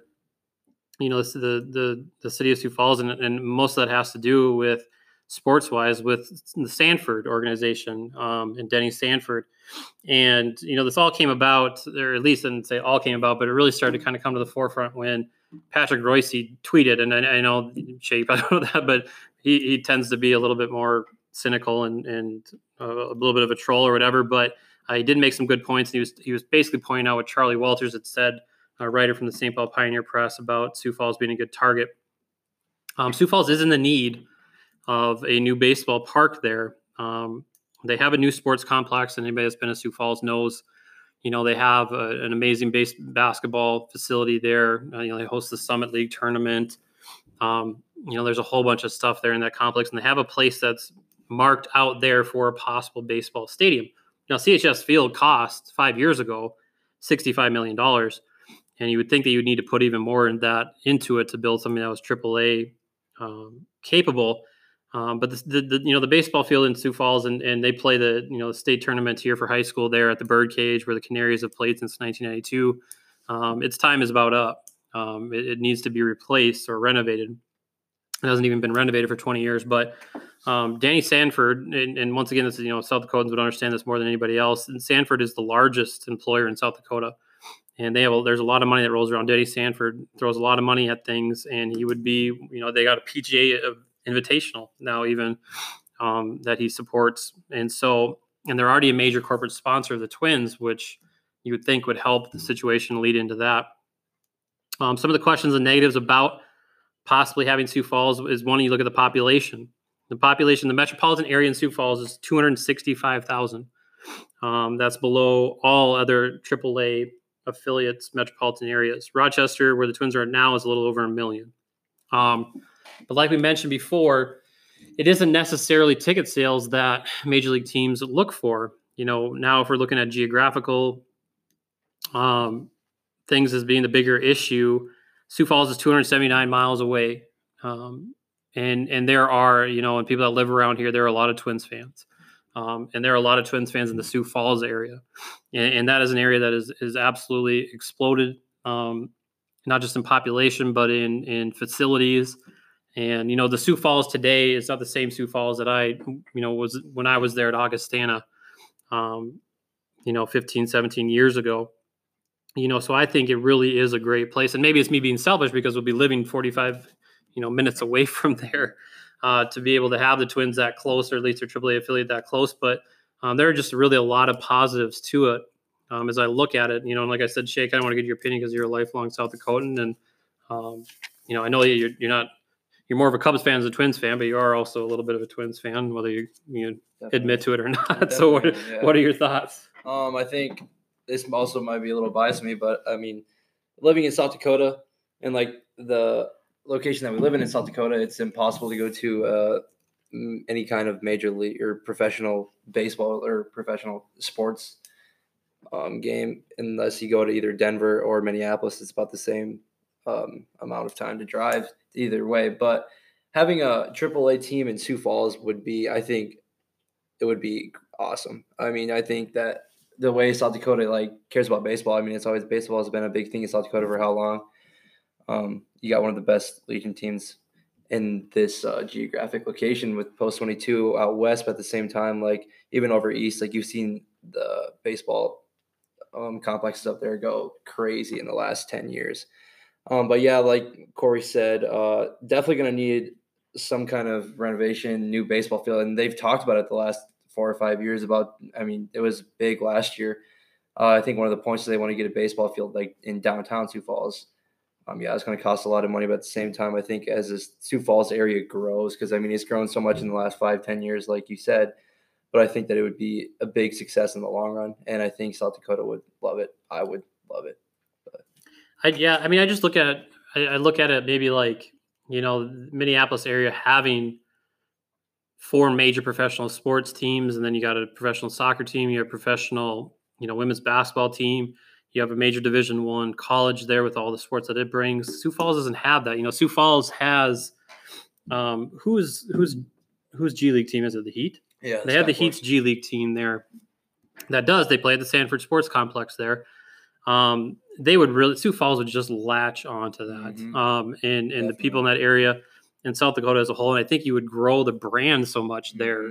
The city of Sioux Falls, and most of that has to do with sports-wise with the Sanford organization and Denny Sanford. And, this all came about, or at least I didn't say all came about, but it really started to kind of come to the forefront when Patrick Royce tweeted, and I know Shay, you probably know that, but he tends to be a little bit more cynical and a little bit of a troll or whatever, but he did make some good points. He was basically pointing out what Charlie Walters had said, a writer from the St. Paul Pioneer Press, about Sioux Falls being a good target. Sioux Falls is in the need of a new baseball park there. They have a new sports complex, and anybody that's been to Sioux Falls knows, they have an amazing basketball facility there. They host the Summit League tournament. There's a whole bunch of stuff there in that complex, and they have a place that's marked out there for a possible baseball stadium. Now, CHS Field cost 5 years ago $65 million, and you would think that you would need to put even more into it to build something that was AAA capable. But the baseball field in Sioux Falls, and they play the state tournament here for high school there at the Birdcage, where the Canaries have played since 1992. Its time is about up. It needs to be replaced or renovated. It hasn't even been renovated for 20 years. But Danny Sanford, and once again, this is, South Dakotans would understand this more than anybody else. And Sanford is the largest employer in South Dakota, and there's a lot of money that rolls around. Danny Sanford throws a lot of money at things, and he would be, they got a PGA Invitational now even that he supports, and they're already a major corporate sponsor of the Twins, which you would think would help the situation lead into that. Some of the questions and negatives about possibly having Sioux Falls is, one, you look at the population. The metropolitan area in Sioux Falls is 265,000. That's below all other AAA affiliates, metropolitan areas. Rochester, where the Twins are now, is a little over 1 million. But like we mentioned before, it isn't necessarily ticket sales that major league teams look for. Now if we're looking at geographical things as being the bigger issue, Sioux Falls is 279 miles away. And there are, and people that live around here, there are a lot of Twins fans. And there are a lot of Twins fans in the Sioux Falls area. And that is an area that is absolutely exploded, not just in population, but in facilities. And, the Sioux Falls today is not the same Sioux Falls that I, was when I was there at Augustana, 15, 17 years ago. So I think it really is a great place. And maybe it's me being selfish because we'll be living 45, minutes away from there to be able to have the Twins that close, or at least their AAA affiliate that close. But there are just really a lot of positives to it as I look at it. And like I said, Shay, I kind of want to get your opinion because you're a lifelong South Dakotan. And, I know you're more of a Cubs fan than a Twins fan, but you are also a little bit of a Twins fan, whether you admit to it or not. So what are your thoughts? I think this also might be a little biased to me, but I mean, living in South Dakota and like the location that we live in South Dakota, it's impossible to go to any kind of major league or professional baseball or professional sports game unless you go to either Denver or Minneapolis. It's about the same amount of time to drive either way. But having a AAA team in Sioux Falls I think it would be awesome. I mean, I think that the way South Dakota cares about baseball, I mean, it's always, baseball has been a big thing in South Dakota for how long. You got one of the best Legion teams in this geographic location with Post 22 out west, but at the same time, even over east, you've seen the baseball complexes up there go crazy in the last 10 years. But yeah, like Corey said, definitely going to need some kind of renovation, new baseball field. And they've talked about it the last 4 or 5 years it was big last year. I think one of the points is they want to get a baseball field in downtown Sioux Falls. It's going to cost a lot of money, but at the same time, I think as this Sioux Falls area grows, because it's grown so much in the last 5-10 years, like you said, but I think that it would be a big success in the long run, and I think South Dakota would love it. I would love it. I just look at it. I look at it maybe Minneapolis area having 4 major professional sports teams, and then you got a professional soccer team, you have a professional, women's basketball team. You have a major Division I college there with all the sports that it brings. Sioux Falls doesn't have that. Sioux Falls has whose G League team is it? The Heat? Yeah, they have the Heat's G League team there. They play at the Sanford Sports Complex there. Sioux Falls would just latch onto that. Mm-hmm. And the people in that area and South Dakota as a whole. And I think you would grow the brand so much there.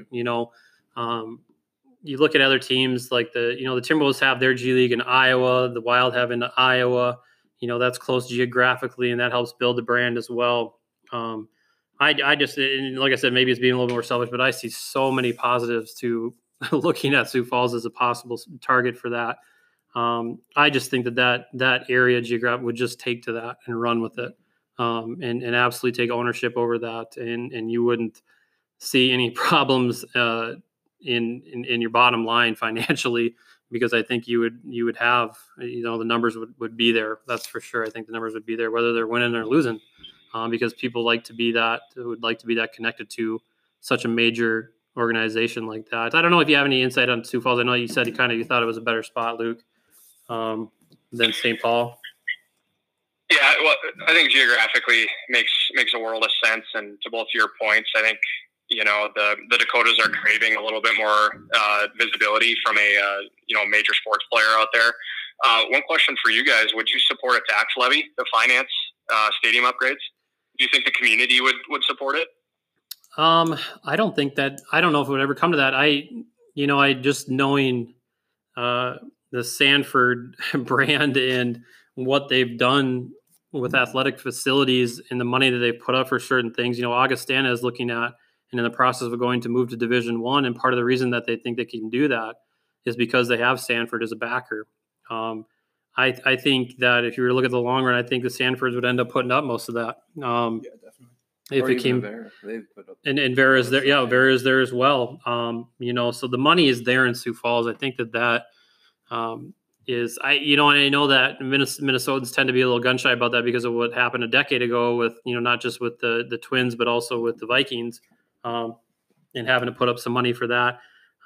You look at other teams like the Timberwolves have their G League in Iowa, the Wild have in Iowa, that's close geographically and that helps build the brand as well. I just, and like I said, maybe it's being a little more selfish, but I see so many positives to looking at Sioux Falls as a possible target for that. I just think that area geographic would just take to that and run with it, and absolutely take ownership over that. And you wouldn't see any problems, in your bottom line financially, because I think you would have, the numbers would be there. That's for sure. I think the numbers would be there, whether they're winning or losing, because people would like to be that connected to such a major organization like that. I don't know if you have any insight on Sioux Falls. I know you said you thought it was a better spot, Luke, than St. Paul. Yeah, well, I think geographically makes a world of sense. And to both your points, I think, the Dakotas are craving a little bit more visibility from a major sports player out there. One question for you guys: would you support a tax levy to finance stadium upgrades? Do you think the community would support it? I don't know if it would ever come to that. I just knowing the Sanford brand and what they've done with athletic facilities and the money that they've put up for certain things. Augustana is looking at and in the process of going to move to Division I, and part of the reason that they think they can do that is because they have Sanford as a backer. I think that if you were to look at the long run, I think the Sanfords would end up putting up most of that. Yeah, definitely. If it came, and Vera is there. Yeah, Vera is there as well. So the money is there in Sioux Falls. I think that is and I know that Minnesotans tend to be a little gun shy about that because of what happened a decade ago with, not just with the Twins, but also with the Vikings, and having to put up some money for that.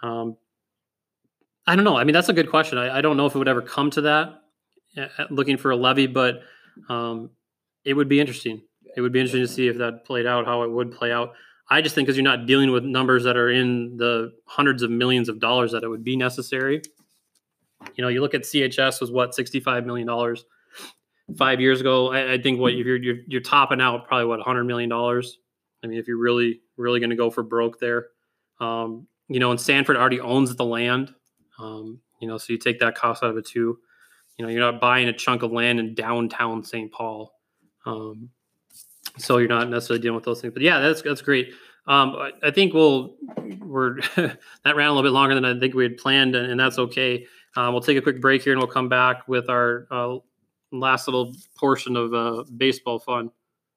I don't know. I mean, that's a good question. I don't know if it would ever come to that, looking for a levy, but it would be interesting. It would be interesting to see if that played out, how it would play out. I just think because you're not dealing with numbers that are in the hundreds of millions of dollars that it would be necessary. You look at CHS was what, $65 million 5 years ago. I think what you're topping out probably what, $100 million. I mean, if you're really going to go for broke there, and Sanford already owns the land. So you take that cost out of it too. You're not buying a chunk of land in downtown St. Paul. So you're not necessarily dealing with those things. But yeah, that's great. I think we're that ran a little bit longer than I think we had planned, and that's okay. We'll take a quick break here, and we'll come back with our last little portion of baseball fun.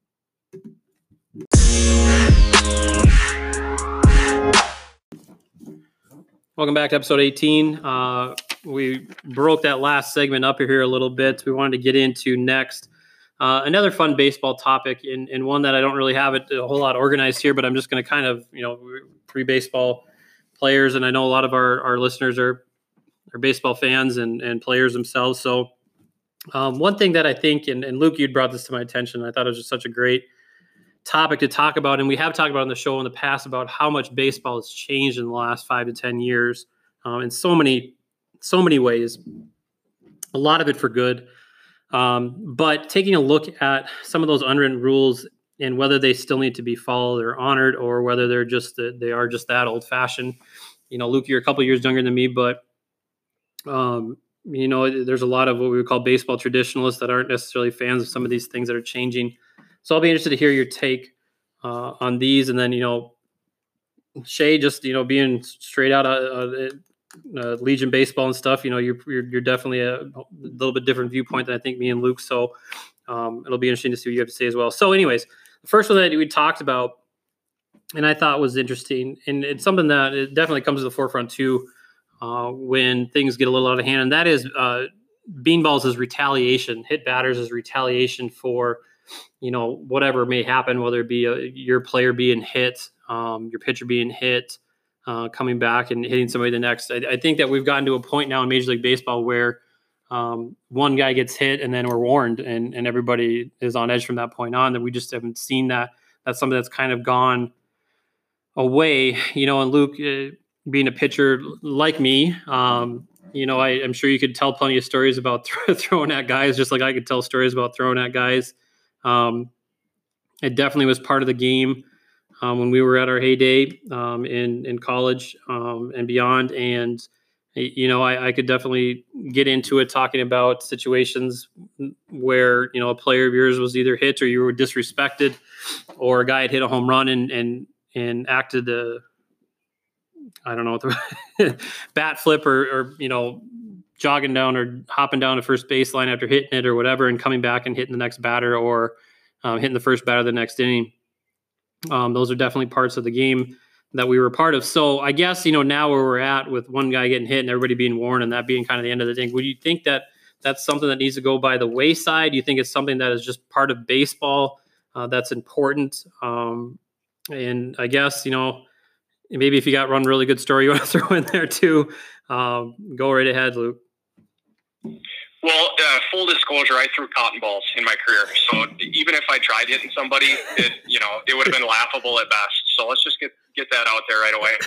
Welcome back to episode 18. We broke that last segment up here a little bit. We wanted to get into next another fun baseball topic, and one that I don't really have it a whole lot organized here, but I'm just going to kind of, three baseball players, and I know a lot of our listeners are baseball fans and players themselves. So one thing that I think, and Luke, you'd brought this to my attention, I thought it was just such a great topic to talk about, and we have talked about on the show in the past about how much baseball has changed in the last 5 to 10 years in so many ways, a lot of it for good. But taking a look at some of those unwritten rules and whether they still need to be followed or honored, or whether they are just that old fashioned. Luke, you're a couple years younger than me, but there's a lot of what we would call baseball traditionalists that aren't necessarily fans of some of these things that are changing. So I'll be interested to hear your take on these, and then Shay, just being straight out Legion baseball and stuff. You're definitely a little bit different viewpoint than I think me and Luke. So it'll be interesting to see what you have to say as well. So, anyways, the first one that we talked about, and I thought was interesting, and it's something that it definitely comes to the forefront too when things get a little out of hand, and that is beanballs as retaliation, hit batters as retaliation for whatever may happen, whether it be your player being hit, your pitcher being hit, coming back and hitting somebody the next. I think that we've gotten to a point now in Major League Baseball where one guy gets hit and then we're warned, and everybody is on edge from that point on, that we just haven't seen that. That's something that's kind of gone away, and Luke, being a pitcher like me, I'm sure you could tell plenty of stories about throwing at guys, just like I could tell stories about throwing at guys. It definitely was part of the game when we were at our heyday in college and beyond. And, I could definitely get into it talking about situations where, a player of yours was either hit or you were disrespected, or a guy had hit a home run and acted I don't know, the bat flip or jogging down or hopping down to first baseline after hitting it or whatever, and coming back and hitting the next batter, or hitting the first batter the next inning. Those are definitely parts of the game that we were a part of. So I guess, now where we're at with one guy getting hit and everybody being warned and that being kind of the end of the thing, would you think that that's something that needs to go by the wayside? Do you think it's something that is just part of baseball that's important? And I guess, maybe if you got one really good story you want to throw in there too, go right ahead, Luke. Well, full disclosure, I threw cotton balls in my career. So even if I tried hitting somebody, it would have been laughable at best. So let's just get that out there right away.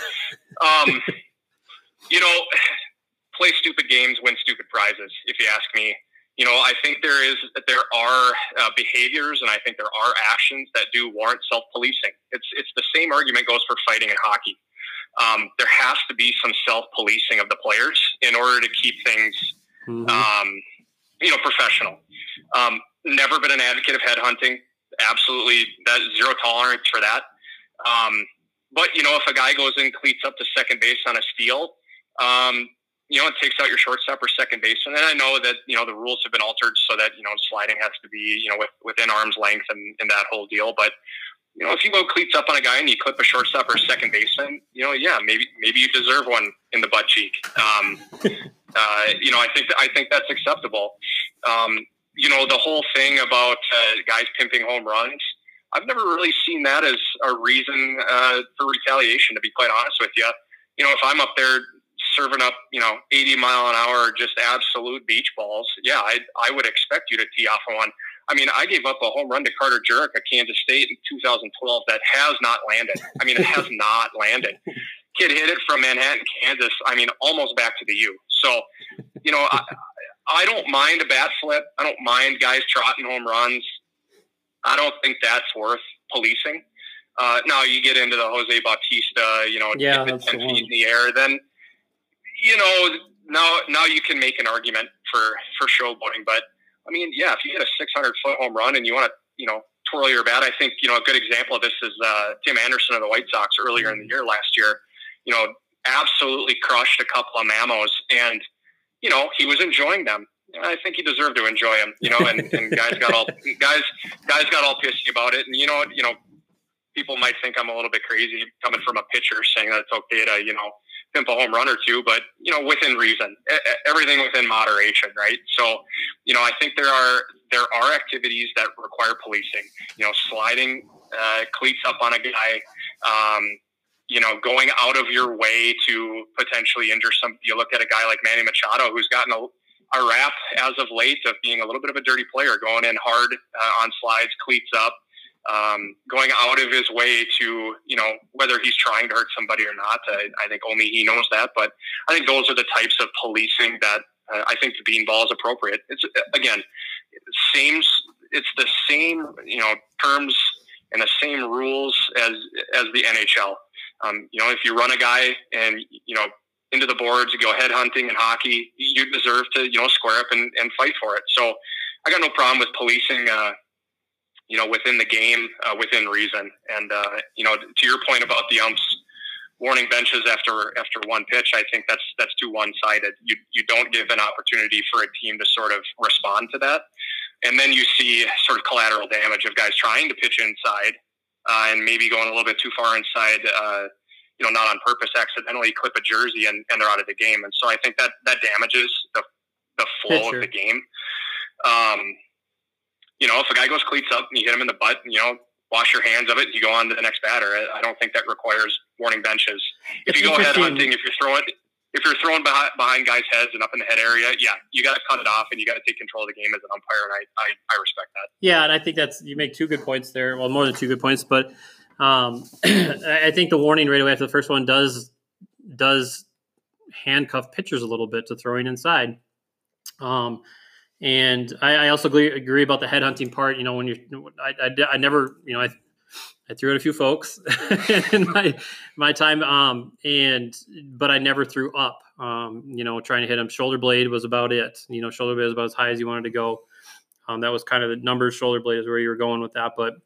Play stupid games, win stupid prizes, if you ask me. I think there are behaviors, and I think there are actions that do warrant self-policing. It's the same argument goes for fighting in hockey. There has to be some self-policing of the players in order to keep things, professional. Never been an advocate of headhunting. Absolutely, that zero tolerance for that. But if a guy goes in cleats up to second base on a steal, it takes out your shortstop or second baseman. And I know that, the rules have been altered so that, sliding has to be, within arm's length and that whole deal. But if you go cleats up on a guy and you clip a shortstop or a second baseman, yeah, maybe you deserve one in the butt cheek. I think that's acceptable. The whole thing about guys pimping home runs, I've never really seen that as a reason for retaliation, to be quite honest with you. If I'm up there serving up, 80 mile an hour, just absolute beach balls, yeah, I would expect you to tee off on one. I mean, I gave up a home run to Carter Jurek at Kansas State in 2012 that has not landed. I mean, it has not landed. Kid hit it from Manhattan, Kansas, almost back to the U. So, I don't mind a bat flip. I don't mind guys trotting home runs. I don't think that's worth policing. Now you get into the Jose Bautista, yeah, 10 feet in the air, then, now you can make an argument for showboating. But, if you hit a 600-foot home run and you want to, twirl your bat, I think, a good example of this is Tim Anderson of the White Sox earlier in the year last year, absolutely crushed a couple of mamos, and, he was enjoying them. I think he deserved to enjoy them, and guys got all pissy about it. And, people might think I'm a little bit crazy coming from a pitcher saying that it's okay to, pimp a home run or two, but, within reason, everything within moderation, right? So, I think there are activities that require policing, sliding cleats up on a guy, going out of your way to potentially injure somebody. You look at a guy like Manny Machado, who's gotten a rap as of late of being a little bit of a dirty player, going in hard on slides, cleats up, going out of his way to, whether he's trying to hurt somebody or not. I think only he knows that. But I think those are the types of policing that I think the beanball is appropriate. It's, again, it's the same, terms and the same rules as the NHL. If you run a guy and, into the boards, you go head hunting in hockey, you deserve to, square up and fight for it. So I got no problem with policing, within the game, within reason. And, to your point about the umps warning benches after one pitch, I think that's too one-sided. You don't give an opportunity for a team to sort of respond to that. And then you see sort of collateral damage of guys trying to pitch inside, and maybe going a little bit too far inside, not on purpose, accidentally clip a jersey and they're out of the game. And so I think that damages the flow of the game. If a guy goes cleats up and you hit him in the butt, wash your hands of it, you go on to the next batter. I don't think that requires warning benches. If you go head hunting, if you're throwing behind guys' heads and up in the head area, yeah, you got to cut it off and you got to take control of the game as an umpire. And I respect that. Yeah. And I think you make two good points there. Well, more than two good points, but I think the warning right away after the first one does handcuff pitchers a little bit to throwing inside. And I also agree about the headhunting part. I never, I threw at a few folks in my time, but I never threw up. Trying to hit them. Shoulder blade was about it. Shoulder blade was about as high as you wanted to go. That was kind of the numbers. Shoulder blade is where you were going with that. But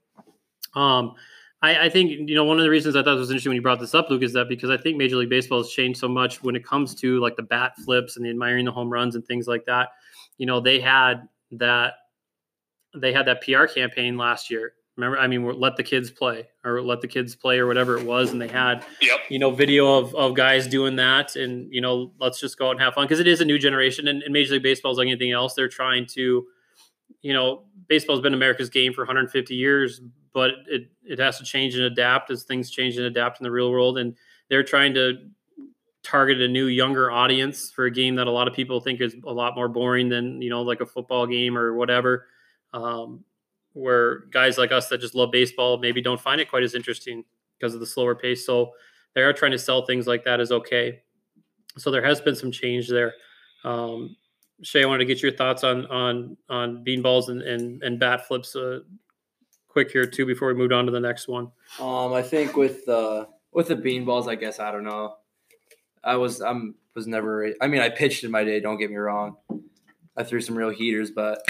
I think, one of the reasons I thought it was interesting when you brought this up, Luke, is that because I think Major League Baseball has changed so much when it comes to like the bat flips and the admiring the home runs and things like that. They had that PR campaign last year. Remember, let the kids play or whatever it was. And they had, video of guys doing that and, let's just go out and have fun. Because it is a new generation and Major League Baseball is like anything else. They're trying to, baseball's been America's game for 150 years, but it has to change and adapt as things change and adapt in the real world. And they're trying to target a new younger audience for a game that a lot of people think is a lot more boring than, like a football game or whatever, where guys like us that just love baseball maybe don't find it quite as interesting because of the slower pace. So they are trying to sell things like that as okay. So there has been some change there. Shay, I wanted to get your thoughts on beanballs and bat flips quick here too before we move on to the next one. I think with the beanballs, I guess, I don't know. I was never. I pitched in my day. Don't get me wrong. I threw some real heaters, but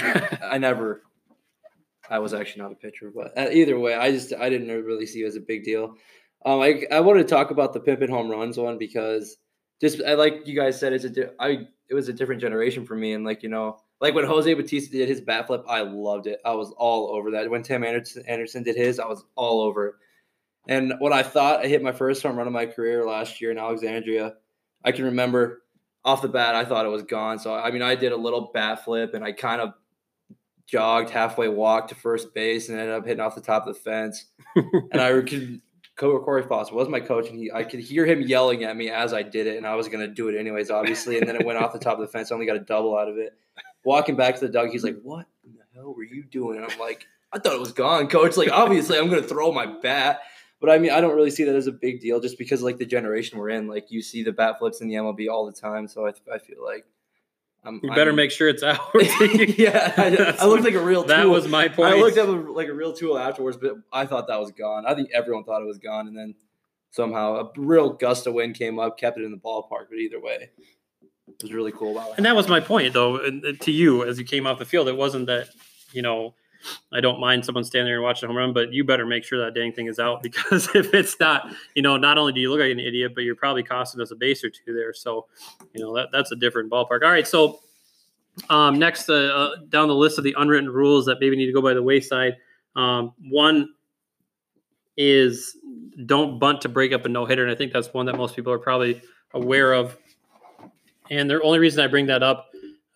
I was actually not a pitcher. But either way, I didn't really see it as a big deal. I wanted to talk about the pimpin' home runs one because like you guys said, it was a different generation for me, and Like when Jose Bautista did his bat flip, I loved it. I was all over that. When Tim Anderson did his, I was all over it. And when I thought I hit my first home run of my career last year in Alexandria, I can remember off the bat, I thought it was gone. So, I mean, I did a little bat flip and I kind of jogged, halfway walked to first base and ended up hitting off the top of the fence. And I could Corey Foster was my coach, and I could hear him yelling at me as I did it, and I was going to do it anyways, obviously. And then it went off the top of the fence. I only got a double out of it. Walking back to the dug, he's like, "What in the hell were you doing?" And I'm like, "I thought it was gone, coach. Like, obviously, I'm going to throw my bat." But I mean, I don't really see that as a big deal, just because like the generation we're in, like you see the bat flips in the MLB all the time. So I feel like you better make sure it's out. Yeah, I looked like a real tool. That was my point. I looked up like a real tool afterwards, but I thought that was gone. I think everyone thought it was gone, and then somehow a real gust of wind came up, kept it in the ballpark. But either way, it was really cool about it. And that was my point, though, to you as you came off the field. It wasn't that, I don't mind someone standing there and watching a home run, but you better make sure that dang thing is out, because if it's not, not only do you look like an idiot, but you're probably costing us a base or two there. So, that's a different ballpark. All right. So next down the list of the unwritten rules that maybe need to go by the wayside. One is don't bunt to break up a no-hitter. And I think that's one that most people are probably aware of. And the only reason I bring that up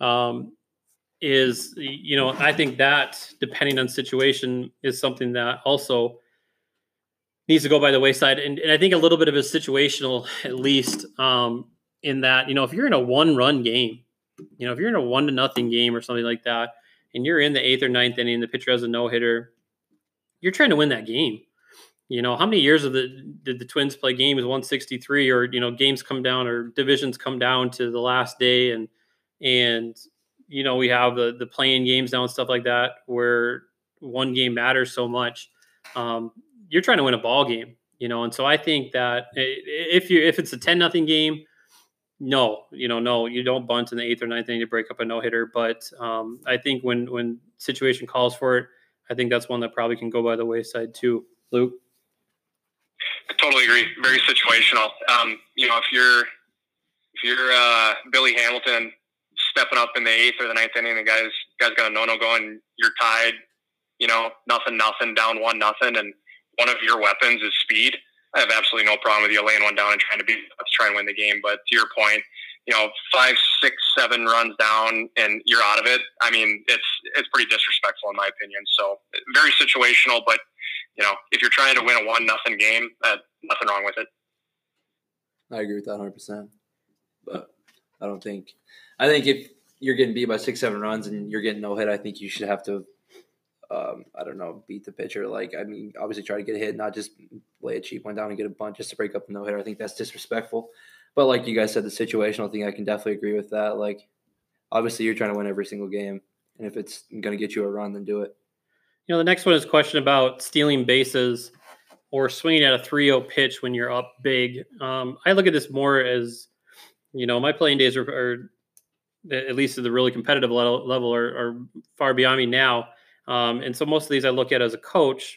is, I think that depending on situation is something that also needs to go by the wayside. And I think a little bit of a situational, at least in that, if you're in a 1-run game, if you're in a 1-0 game or something like that, and you're in the 8th or 9th inning, the pitcher has a no-hitter, you're trying to win that game. How many years did the Twins play games 163, or, games come down or divisions come down to the last day, and we have the playing games now and stuff like that where one game matters so much. You're trying to win a ball game, and so I think that if it's a 10-0 game, no, you don't bunt in the 8th or 9th inning to break up a no-hitter. But I think when situation calls for it, I think that's one that probably can go by the wayside too. Luke? I totally agree. Very situational. If you're Billy Hamilton stepping up in the 8th or the 9th inning, the guy's got a no-no going, you're tied, 0-0, down 1-0, and one of your weapons is speed. I have absolutely no problem with you laying one down and trying to win the game. But to your point, 5, 6, 7 runs down and you're out of it. I mean, it's pretty disrespectful in my opinion. So very situational, but if you're trying to win a 1-0 game, nothing wrong with it. I agree with that 100%. But I think if you're getting beat by 6, 7 runs and you're getting no hit, I think you should have to, beat the pitcher. Obviously try to get a hit, not just lay a cheap one down and get a bunt just to break up the no hitter. I think that's disrespectful. But like you guys said, the situational thing, I can definitely agree with that. Like, obviously you're trying to win every single game, and if it's going to get you a run, then do it. The next one is a question about stealing bases or swinging at a 3-0 pitch when you're up big. I look at this more as, my playing days are at least at the really competitive level are far beyond me now. And so most of these I look at as a coach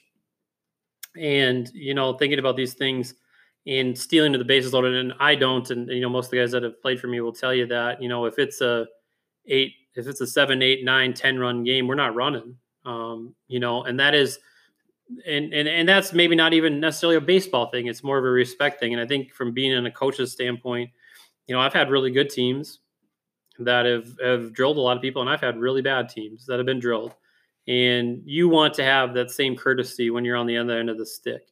and, thinking about these things in stealing to the bases loaded. And I don't, and, most of the guys that have played for me will tell you that, if it's a 7, 8, 9, 10 run game, we're not running. And that is, and that's maybe not even necessarily a baseball thing. It's more of a respect thing. And I think from being in a coach's standpoint, I've had really good teams that have drilled a lot of people, and I've had really bad teams that have been drilled. And you want to have that same courtesy when you're on the other end of the stick.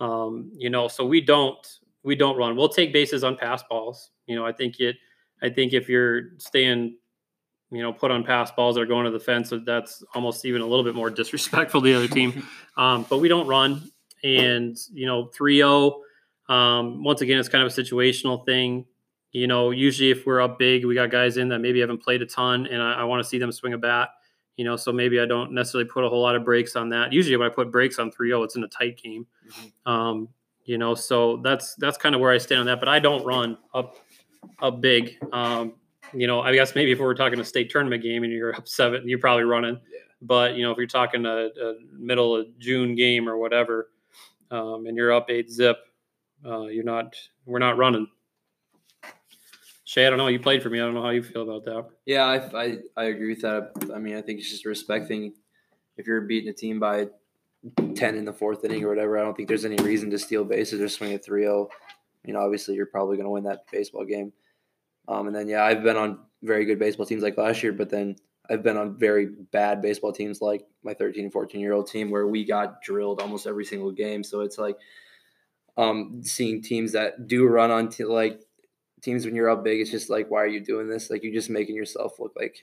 So we don't run. We'll take bases on pass balls. I think if you're staying, put on pass balls that are going to the fence, that's almost even a little bit more disrespectful to the other team. But we don't run. And, 3-0, once again, it's kind of a situational thing. Usually if we're up big, we got guys in that maybe haven't played a ton, and I want to see them swing a bat. So maybe I don't necessarily put a whole lot of brakes on that. Usually when I put brakes on 3-0, it's in a tight game. Mm-hmm. So that's kind of where I stand on that, but I don't run up big. I guess maybe if we were talking a state tournament game and you're up 7, you're probably running. Yeah. But, if you're talking a middle of June game or whatever, and you're up 8-0, we're not running. Shay, I don't know. You played for me. I don't know how you feel about that. Yeah, I agree with that. I mean, I think it's just respecting. If you're beating a team by 10 in the fourth inning or whatever, I don't think there's any reason to steal bases or swing at 3-0. You know, obviously you're probably going to win that baseball game. And then, yeah, I've been on very good baseball teams like last year, but then I've been on very bad baseball teams like my 13 and 14-year-old team where we got drilled almost every single game. So it's like seeing teams that do run on like teams when you're up big, it's just like, why are you doing this? Like, you're just making yourself look like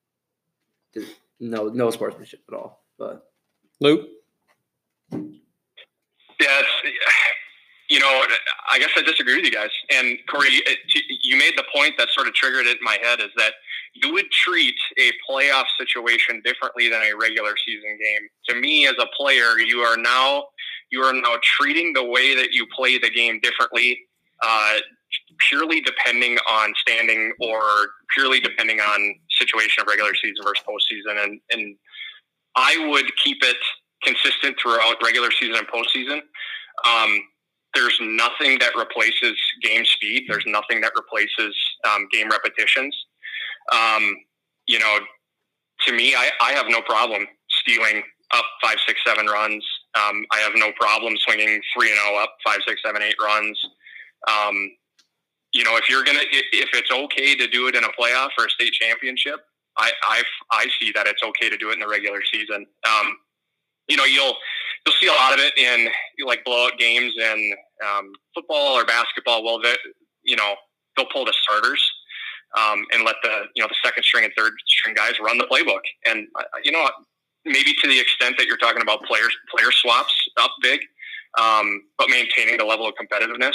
no sportsmanship at all. But Luke? Yeah, you know, I guess I disagree with you guys. And Corey, you made the point that sort of triggered it in my head, is that you would treat a playoff situation differently than a regular season game. To me, as a player, you are now treating the way that you play the game differently, purely depending on standing or purely depending on situation of regular season versus postseason. And I would keep it consistent throughout regular season and postseason. There's nothing that replaces game speed. There's nothing that replaces game repetitions. You know, to me, I have no problem stealing up 5, 6, 7 runs. I have no problem swinging 3-0 up 5, 6, 7, 8 runs. You know, if it's okay to do it in a playoff or a state championship, I see that it's okay to do it in the regular season. You know, you'll see a lot of it in like blowout games in football or basketball. Well, they'll pull the starters and let the second string and third string guys run the playbook. And you know, maybe to the extent that you're talking about player swaps up big, but maintaining the level of competitiveness.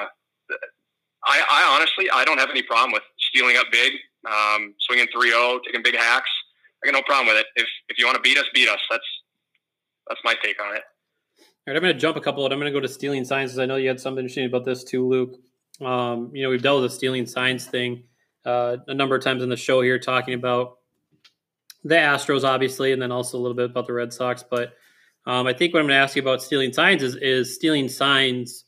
I honestly don't have any problem with stealing up big, swinging 3-0, taking big hacks. I got no problem with it. If you want to beat us, beat us. That's my take on it. All right, I'm going to jump a couple, and I'm going to go to stealing signs, because I know you had something interesting about this too, Luke. You know, we've dealt with the stealing signs thing a number of times in the show here, talking about the Astros, obviously, and then also a little bit about the Red Sox. But I think what I'm going to ask you about stealing signs is stealing signs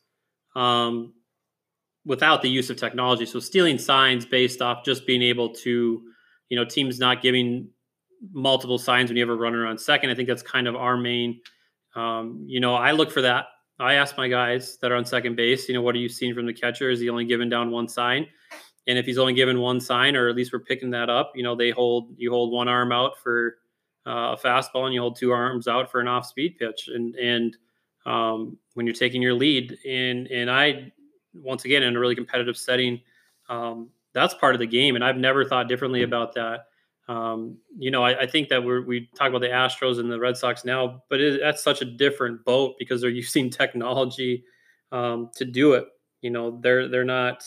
without the use of technology. So stealing signs based off just being able to, you know, teams not giving multiple signs when you have a runner on second. I think that's kind of our main, you know, I look for that. I ask my guys that are on second base, you know, what are you seeing from the catcher? Is he only giving down one sign? And if he's only given one sign, or at least we're picking that up, you know, you hold one arm out for a fastball and you hold two arms out for an off-speed pitch. And when you're taking your lead, and I, once again, in a really competitive setting, that's part of the game. And I've never thought differently about that. You know, I think that we talk about the Astros and the Red Sox now, but that's such a different boat because they're using technology to do it. You know, they're not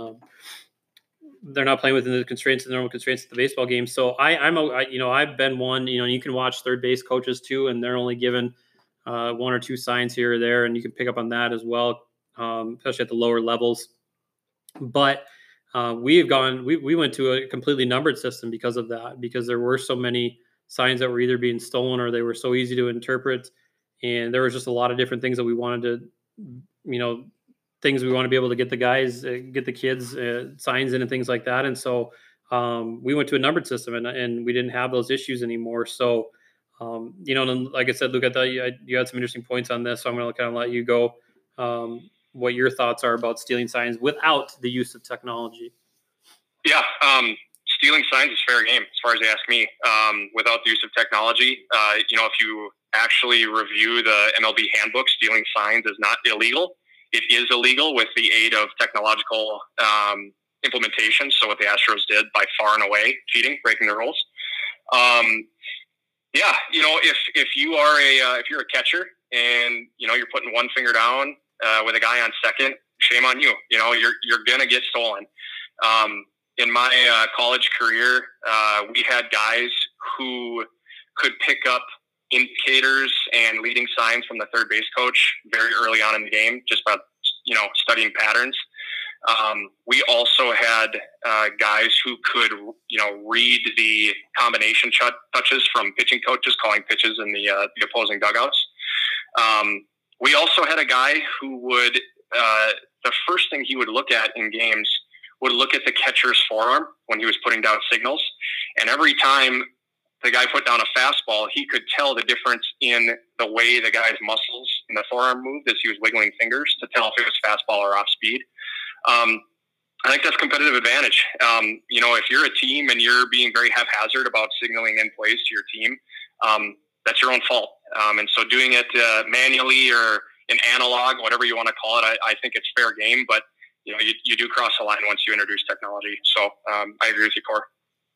playing within the normal constraints of the baseball game. So I've been one. You know, you can watch third base coaches too, and they're only given one or two signs here or there, and you can pick up on that as well, especially at the lower levels. But we went to a completely numbered system because of that, because there were so many signs that were either being stolen or they were so easy to interpret. And there was just a lot of different things that we wanted to, you know, things we want to be able to get the guys, get the kids signs in and things like that. And so we went to a numbered system and we didn't have those issues anymore. So, you know, and like I said, Luke, I thought you had some interesting points on this. So I'm going to kind of let you go. What your thoughts are about stealing signs without the use of technology. Yeah. Stealing signs is fair game as far as they ask me, without the use of technology. You know, if you actually review the MLB handbook, stealing signs is not illegal. It is illegal with the aid of technological implementation. So what the Astros did, by far and away, cheating, breaking the rules. Yeah, you know, if you're a catcher and, you know, you're putting one finger down with a guy on second, shame on you. You know, you're gonna get stolen. In my college career, we had guys who could pick up indicators and leading signs from the third base coach very early on in the game, just by, you know, studying patterns. We also had guys who could, you know, read the combination touches from pitching coaches calling pitches in the opposing dugouts. We also had a guy who would, the first thing he would look at in games would look at the catcher's forearm when he was putting down signals. And every time the guy put down a fastball, he could tell the difference in the way the guy's muscles in the forearm moved as he was wiggling fingers to tell if it was fastball or off speed. I think that's competitive advantage. If you're a team and you're being very haphazard about signaling in plays to your team, that's your own fault. And so doing it manually or in analog, whatever you want to call it, I think it's fair game. But you do cross the line once you introduce technology. So I agree with you, Core.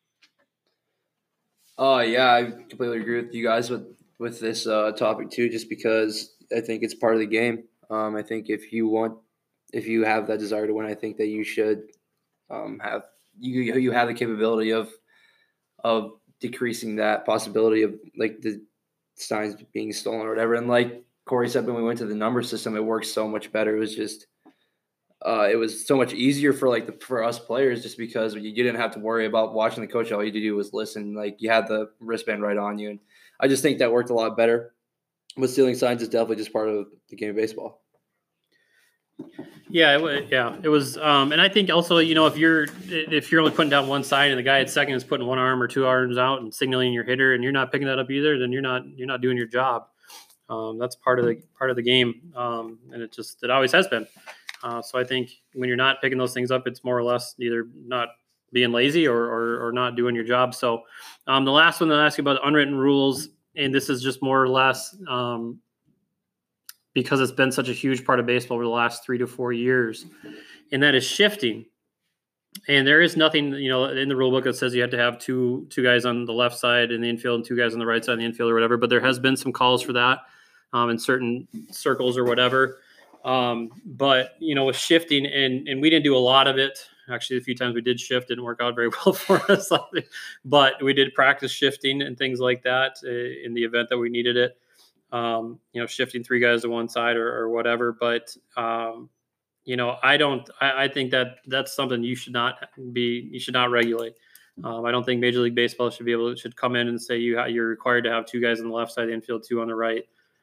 Yeah, I completely agree with you guys with this topic too, just because I think it's part of the game. I think if you have that desire to win, I think that you should have the capability of decreasing that possibility of like the signs being stolen or whatever. And like Corey said, when we went to the number system, it works so much better. It was just it was so much easier for us players, just because you didn't have to worry about watching the coach. All you had to do was listen. Like, you had the wristband right on you, and I just think that worked a lot better. But stealing signs is definitely just part of the game of baseball. Yeah, it was, and I think also, if you're only putting down one side and the guy at second is putting one arm or two arms out and signaling your hitter, and you're not picking that up either, then you're not doing your job. That's part of the game, and it always has been. So I think when you're not picking those things up, it's more or less either not being lazy or not doing your job. So the last one that I asked you about, unwritten rules, and this is just more or less because it's been such a huge part of baseball over the last 3 to 4 years, and that is shifting. And there is nothing, in the rule book that says you have to have two guys on the left side in the infield and two guys on the right side in the infield or whatever, but there has been some calls for that in certain circles or whatever. But with shifting, and we didn't do a lot of it. Actually, a few times we did shift, didn't work out very well for us, but we did practice shifting and things like that in the event that we needed it. Shifting three guys to one side or whatever. But I think that's something you should not regulate. I don't think Major League Baseball should come in and say you're required to have two guys on the left side of the infield, two on the right.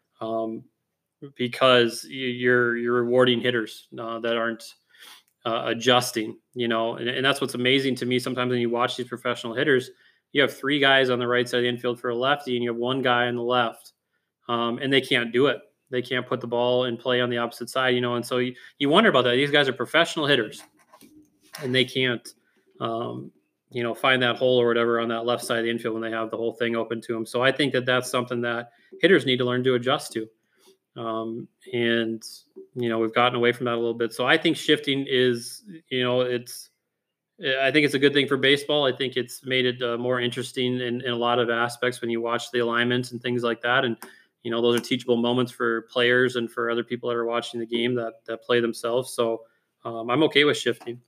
Because you're rewarding hitters that aren't adjusting, and that's what's amazing to me. Sometimes when you watch these professional hitters, you have three guys on the right side of the infield for a lefty, and you have one guy on the left, and they can't do it. They can't put the ball in play on the opposite side, and so you wonder about that. These guys are professional hitters, and they can't, find that hole or whatever on that left side of the infield when they have the whole thing open to them. So I think that's something that hitters need to learn to adjust to. And we've gotten away from that a little bit. So I think shifting is, I think it's a good thing for baseball. I think it's made it more interesting in a lot of aspects when you watch the alignments and things like that. And, those are teachable moments for players and for other people that are watching the game that play themselves. So I'm okay with shifting.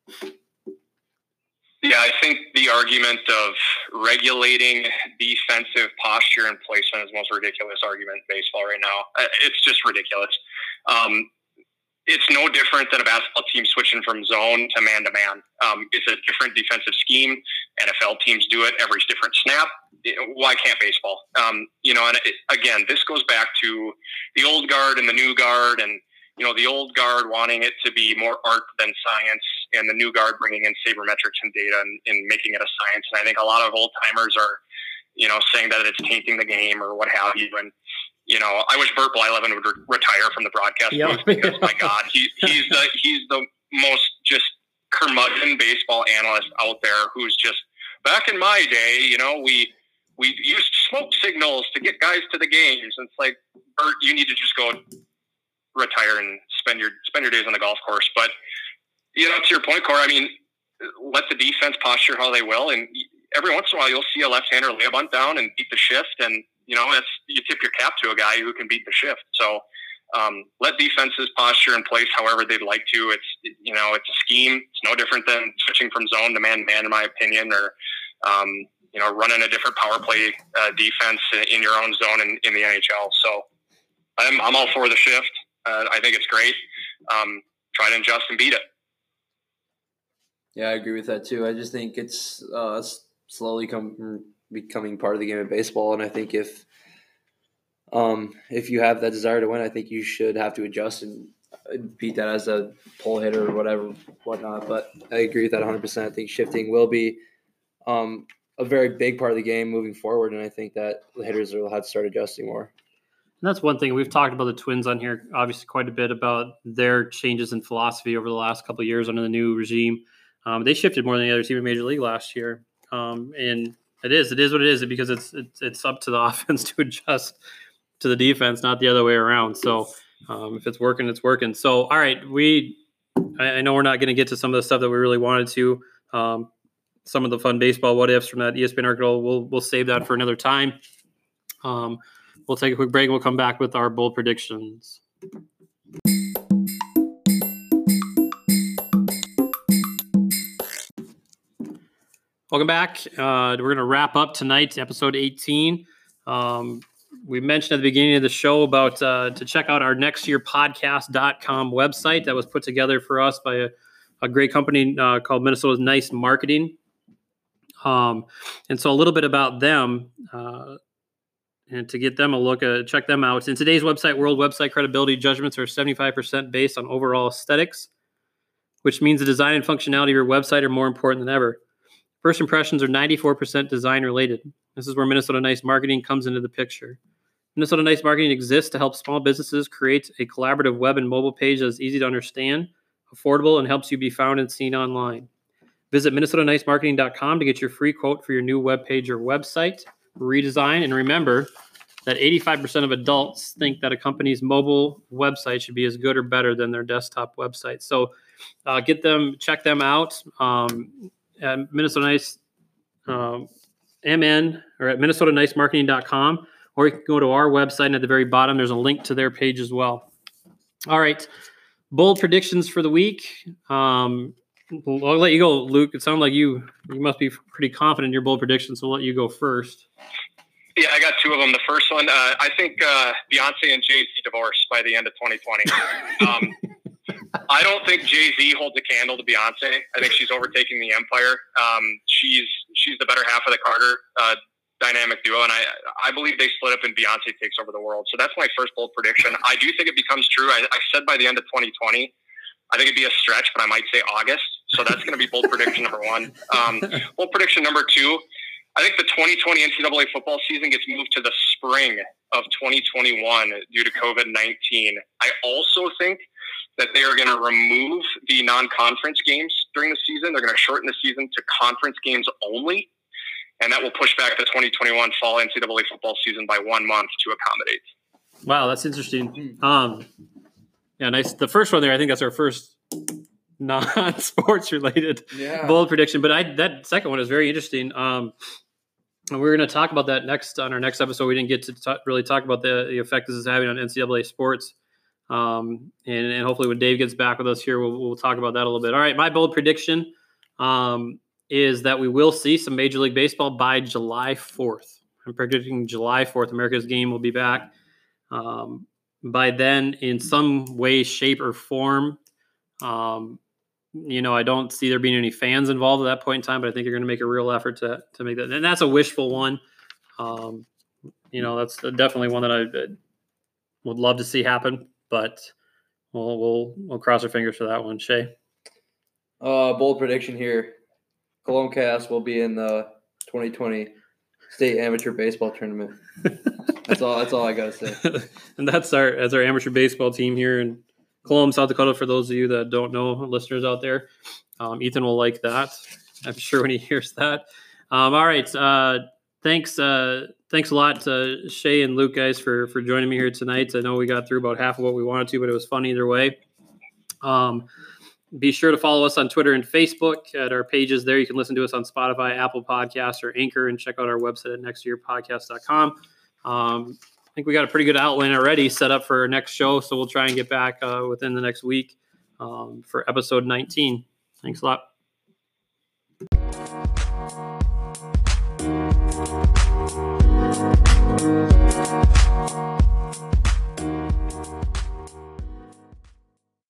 Yeah, I think the argument of regulating defensive posture and placement is the most ridiculous argument in baseball right now. It's just ridiculous. It's no different than a basketball team switching from zone to man-to-man. It's a different defensive scheme. NFL teams do it every different snap. Why can't baseball? Again, this goes back to the old guard and the new guard, and the old guard wanting it to be more art than science, and the new guard bringing in sabermetrics and data and making it a science. And I think a lot of old timers are, saying that it's tainting the game or what have you. And, I wish Bert Blyleven would retire from the broadcast booth, because my God, he's the most just curmudgeon baseball analyst out there, who's just, back in my day, we used smoke signals to get guys to the games. And it's like, Bert, you need to just go retire and spend your days on the golf course. But to your point, Corey, I mean, let the defense posture how they will, and every once in a while you'll see a left-hander lay a bunt down and beat the shift, and you tip your cap to a guy who can beat the shift. So let defenses posture in place however they'd like to. It's a scheme. It's no different than switching from zone to man-to-man, in my opinion, or running a different power play defense in your own zone in the NHL. So I'm all for the shift. I think it's great. Try to adjust and beat it. Yeah, I agree with that too. I just think it's slowly becoming part of the game of baseball, and I think if you have that desire to win, I think you should have to adjust. And beat that as a pull hitter or whatnot. But I agree with that 100%. I think shifting will be a very big part of the game moving forward, and I think that the hitters will have to start adjusting more. And that's one thing. We've talked about the Twins on here, obviously, quite a bit about their changes in philosophy over the last couple of years under the new regime. They shifted more than the other team in Major League last year, and it is what it is because it's up to the offense to adjust to the defense, not the other way around. So if it's working, it's working. So all right, I know we're not going to get to some of the stuff that we really wanted to. Some of the fun baseball what ifs from that ESPN article, we'll save that for another time. We'll take a quick break. We'll come back with our bold predictions. Welcome back. We're going to wrap up tonight, episode 18. We mentioned at the beginning of the show about to check out our nextyearpodcast.com website that was put together for us by a great company called Minnesota Nice Marketing. And so a little bit about them and to get them a look, check them out. In today's website world, website credibility judgments are 75% based on overall aesthetics, which means the design and functionality of your website are more important than ever. First impressions are 94% design related. This is where Minnesota Nice Marketing comes into the picture. Minnesota Nice Marketing exists to help small businesses create a collaborative web and mobile page that is easy to understand, affordable, and helps you be found and seen online. Visit MinnesotaNiceMarketing.com to get your free quote for your new web page or website redesign. And remember that 85% of adults think that a company's mobile website should be as good or better than their desktop website. So check them out at Minnesota Nice MN or at MinnesotaNiceMarketing.com, or you can go to our website, and at the very bottom there's a link to their page as well. All right, bold predictions for the week. I'll let you go, Luke. It sounds like you must be pretty confident in your bold predictions, so I'll let you go first. Yeah, I got two of them. The first one, I think Beyonce and Jay-Z divorce by the end of 2020. I don't think Jay-Z holds a candle to Beyonce. I think she's overtaking the empire. She's the better half of the Carter dynamic duo, and I believe they split up and Beyonce takes over the world. So that's my first bold prediction. I do think it becomes true. I said by the end of 2020. I think it'd be a stretch, but I might say August. So that's going to be bold prediction number one. Bold prediction number two, I think the 2020 NCAA football season gets moved to the spring of 2021 due to COVID-19. I also think that they are going to remove the non-conference games during the season. They're going to shorten the season to conference games only, and that will push back the 2021 fall NCAA football season by 1 month to accommodate. Wow, that's interesting. Yeah, nice. The first one there, I think that's our first non-sports related bold prediction. But that second one is very interesting. And we're going to talk about that next on our next episode. We didn't get to really talk about the effect this is having on NCAA sports. And hopefully when Dave gets back with us here, we'll talk about that a little bit. All right, my bold prediction is that we will see some Major League Baseball by July 4th. I'm predicting July 4th. America's game will be back. By then, in some way, shape, or form, I don't see there being any fans involved at that point in time, but I think you're going to make a real effort to make that. And that's a wishful one. That's definitely one that I would love to see happen, but we'll cross our fingers for that one. Shay? Bold prediction here. Cologne Cast will be in the 2020 State Amateur Baseball Tournament. That's all I gotta say. And that's our amateur baseball team here in Cologne, South Dakota. For those of you that don't know, listeners out there, Ethan will like that, I'm sure, when he hears that. All right, thanks a lot, Shay and Luke, guys, for joining me here tonight. I know we got through about half of what we wanted to, but it was fun either way. Be sure to follow us on Twitter and Facebook at our pages there. You can listen to us on Spotify, Apple Podcasts, or Anchor, and check out our website at nextyearpodcast.com. I think we got a pretty good outline already set up for our next show, so we'll try and get back within the next week for episode 19. Thanks a lot.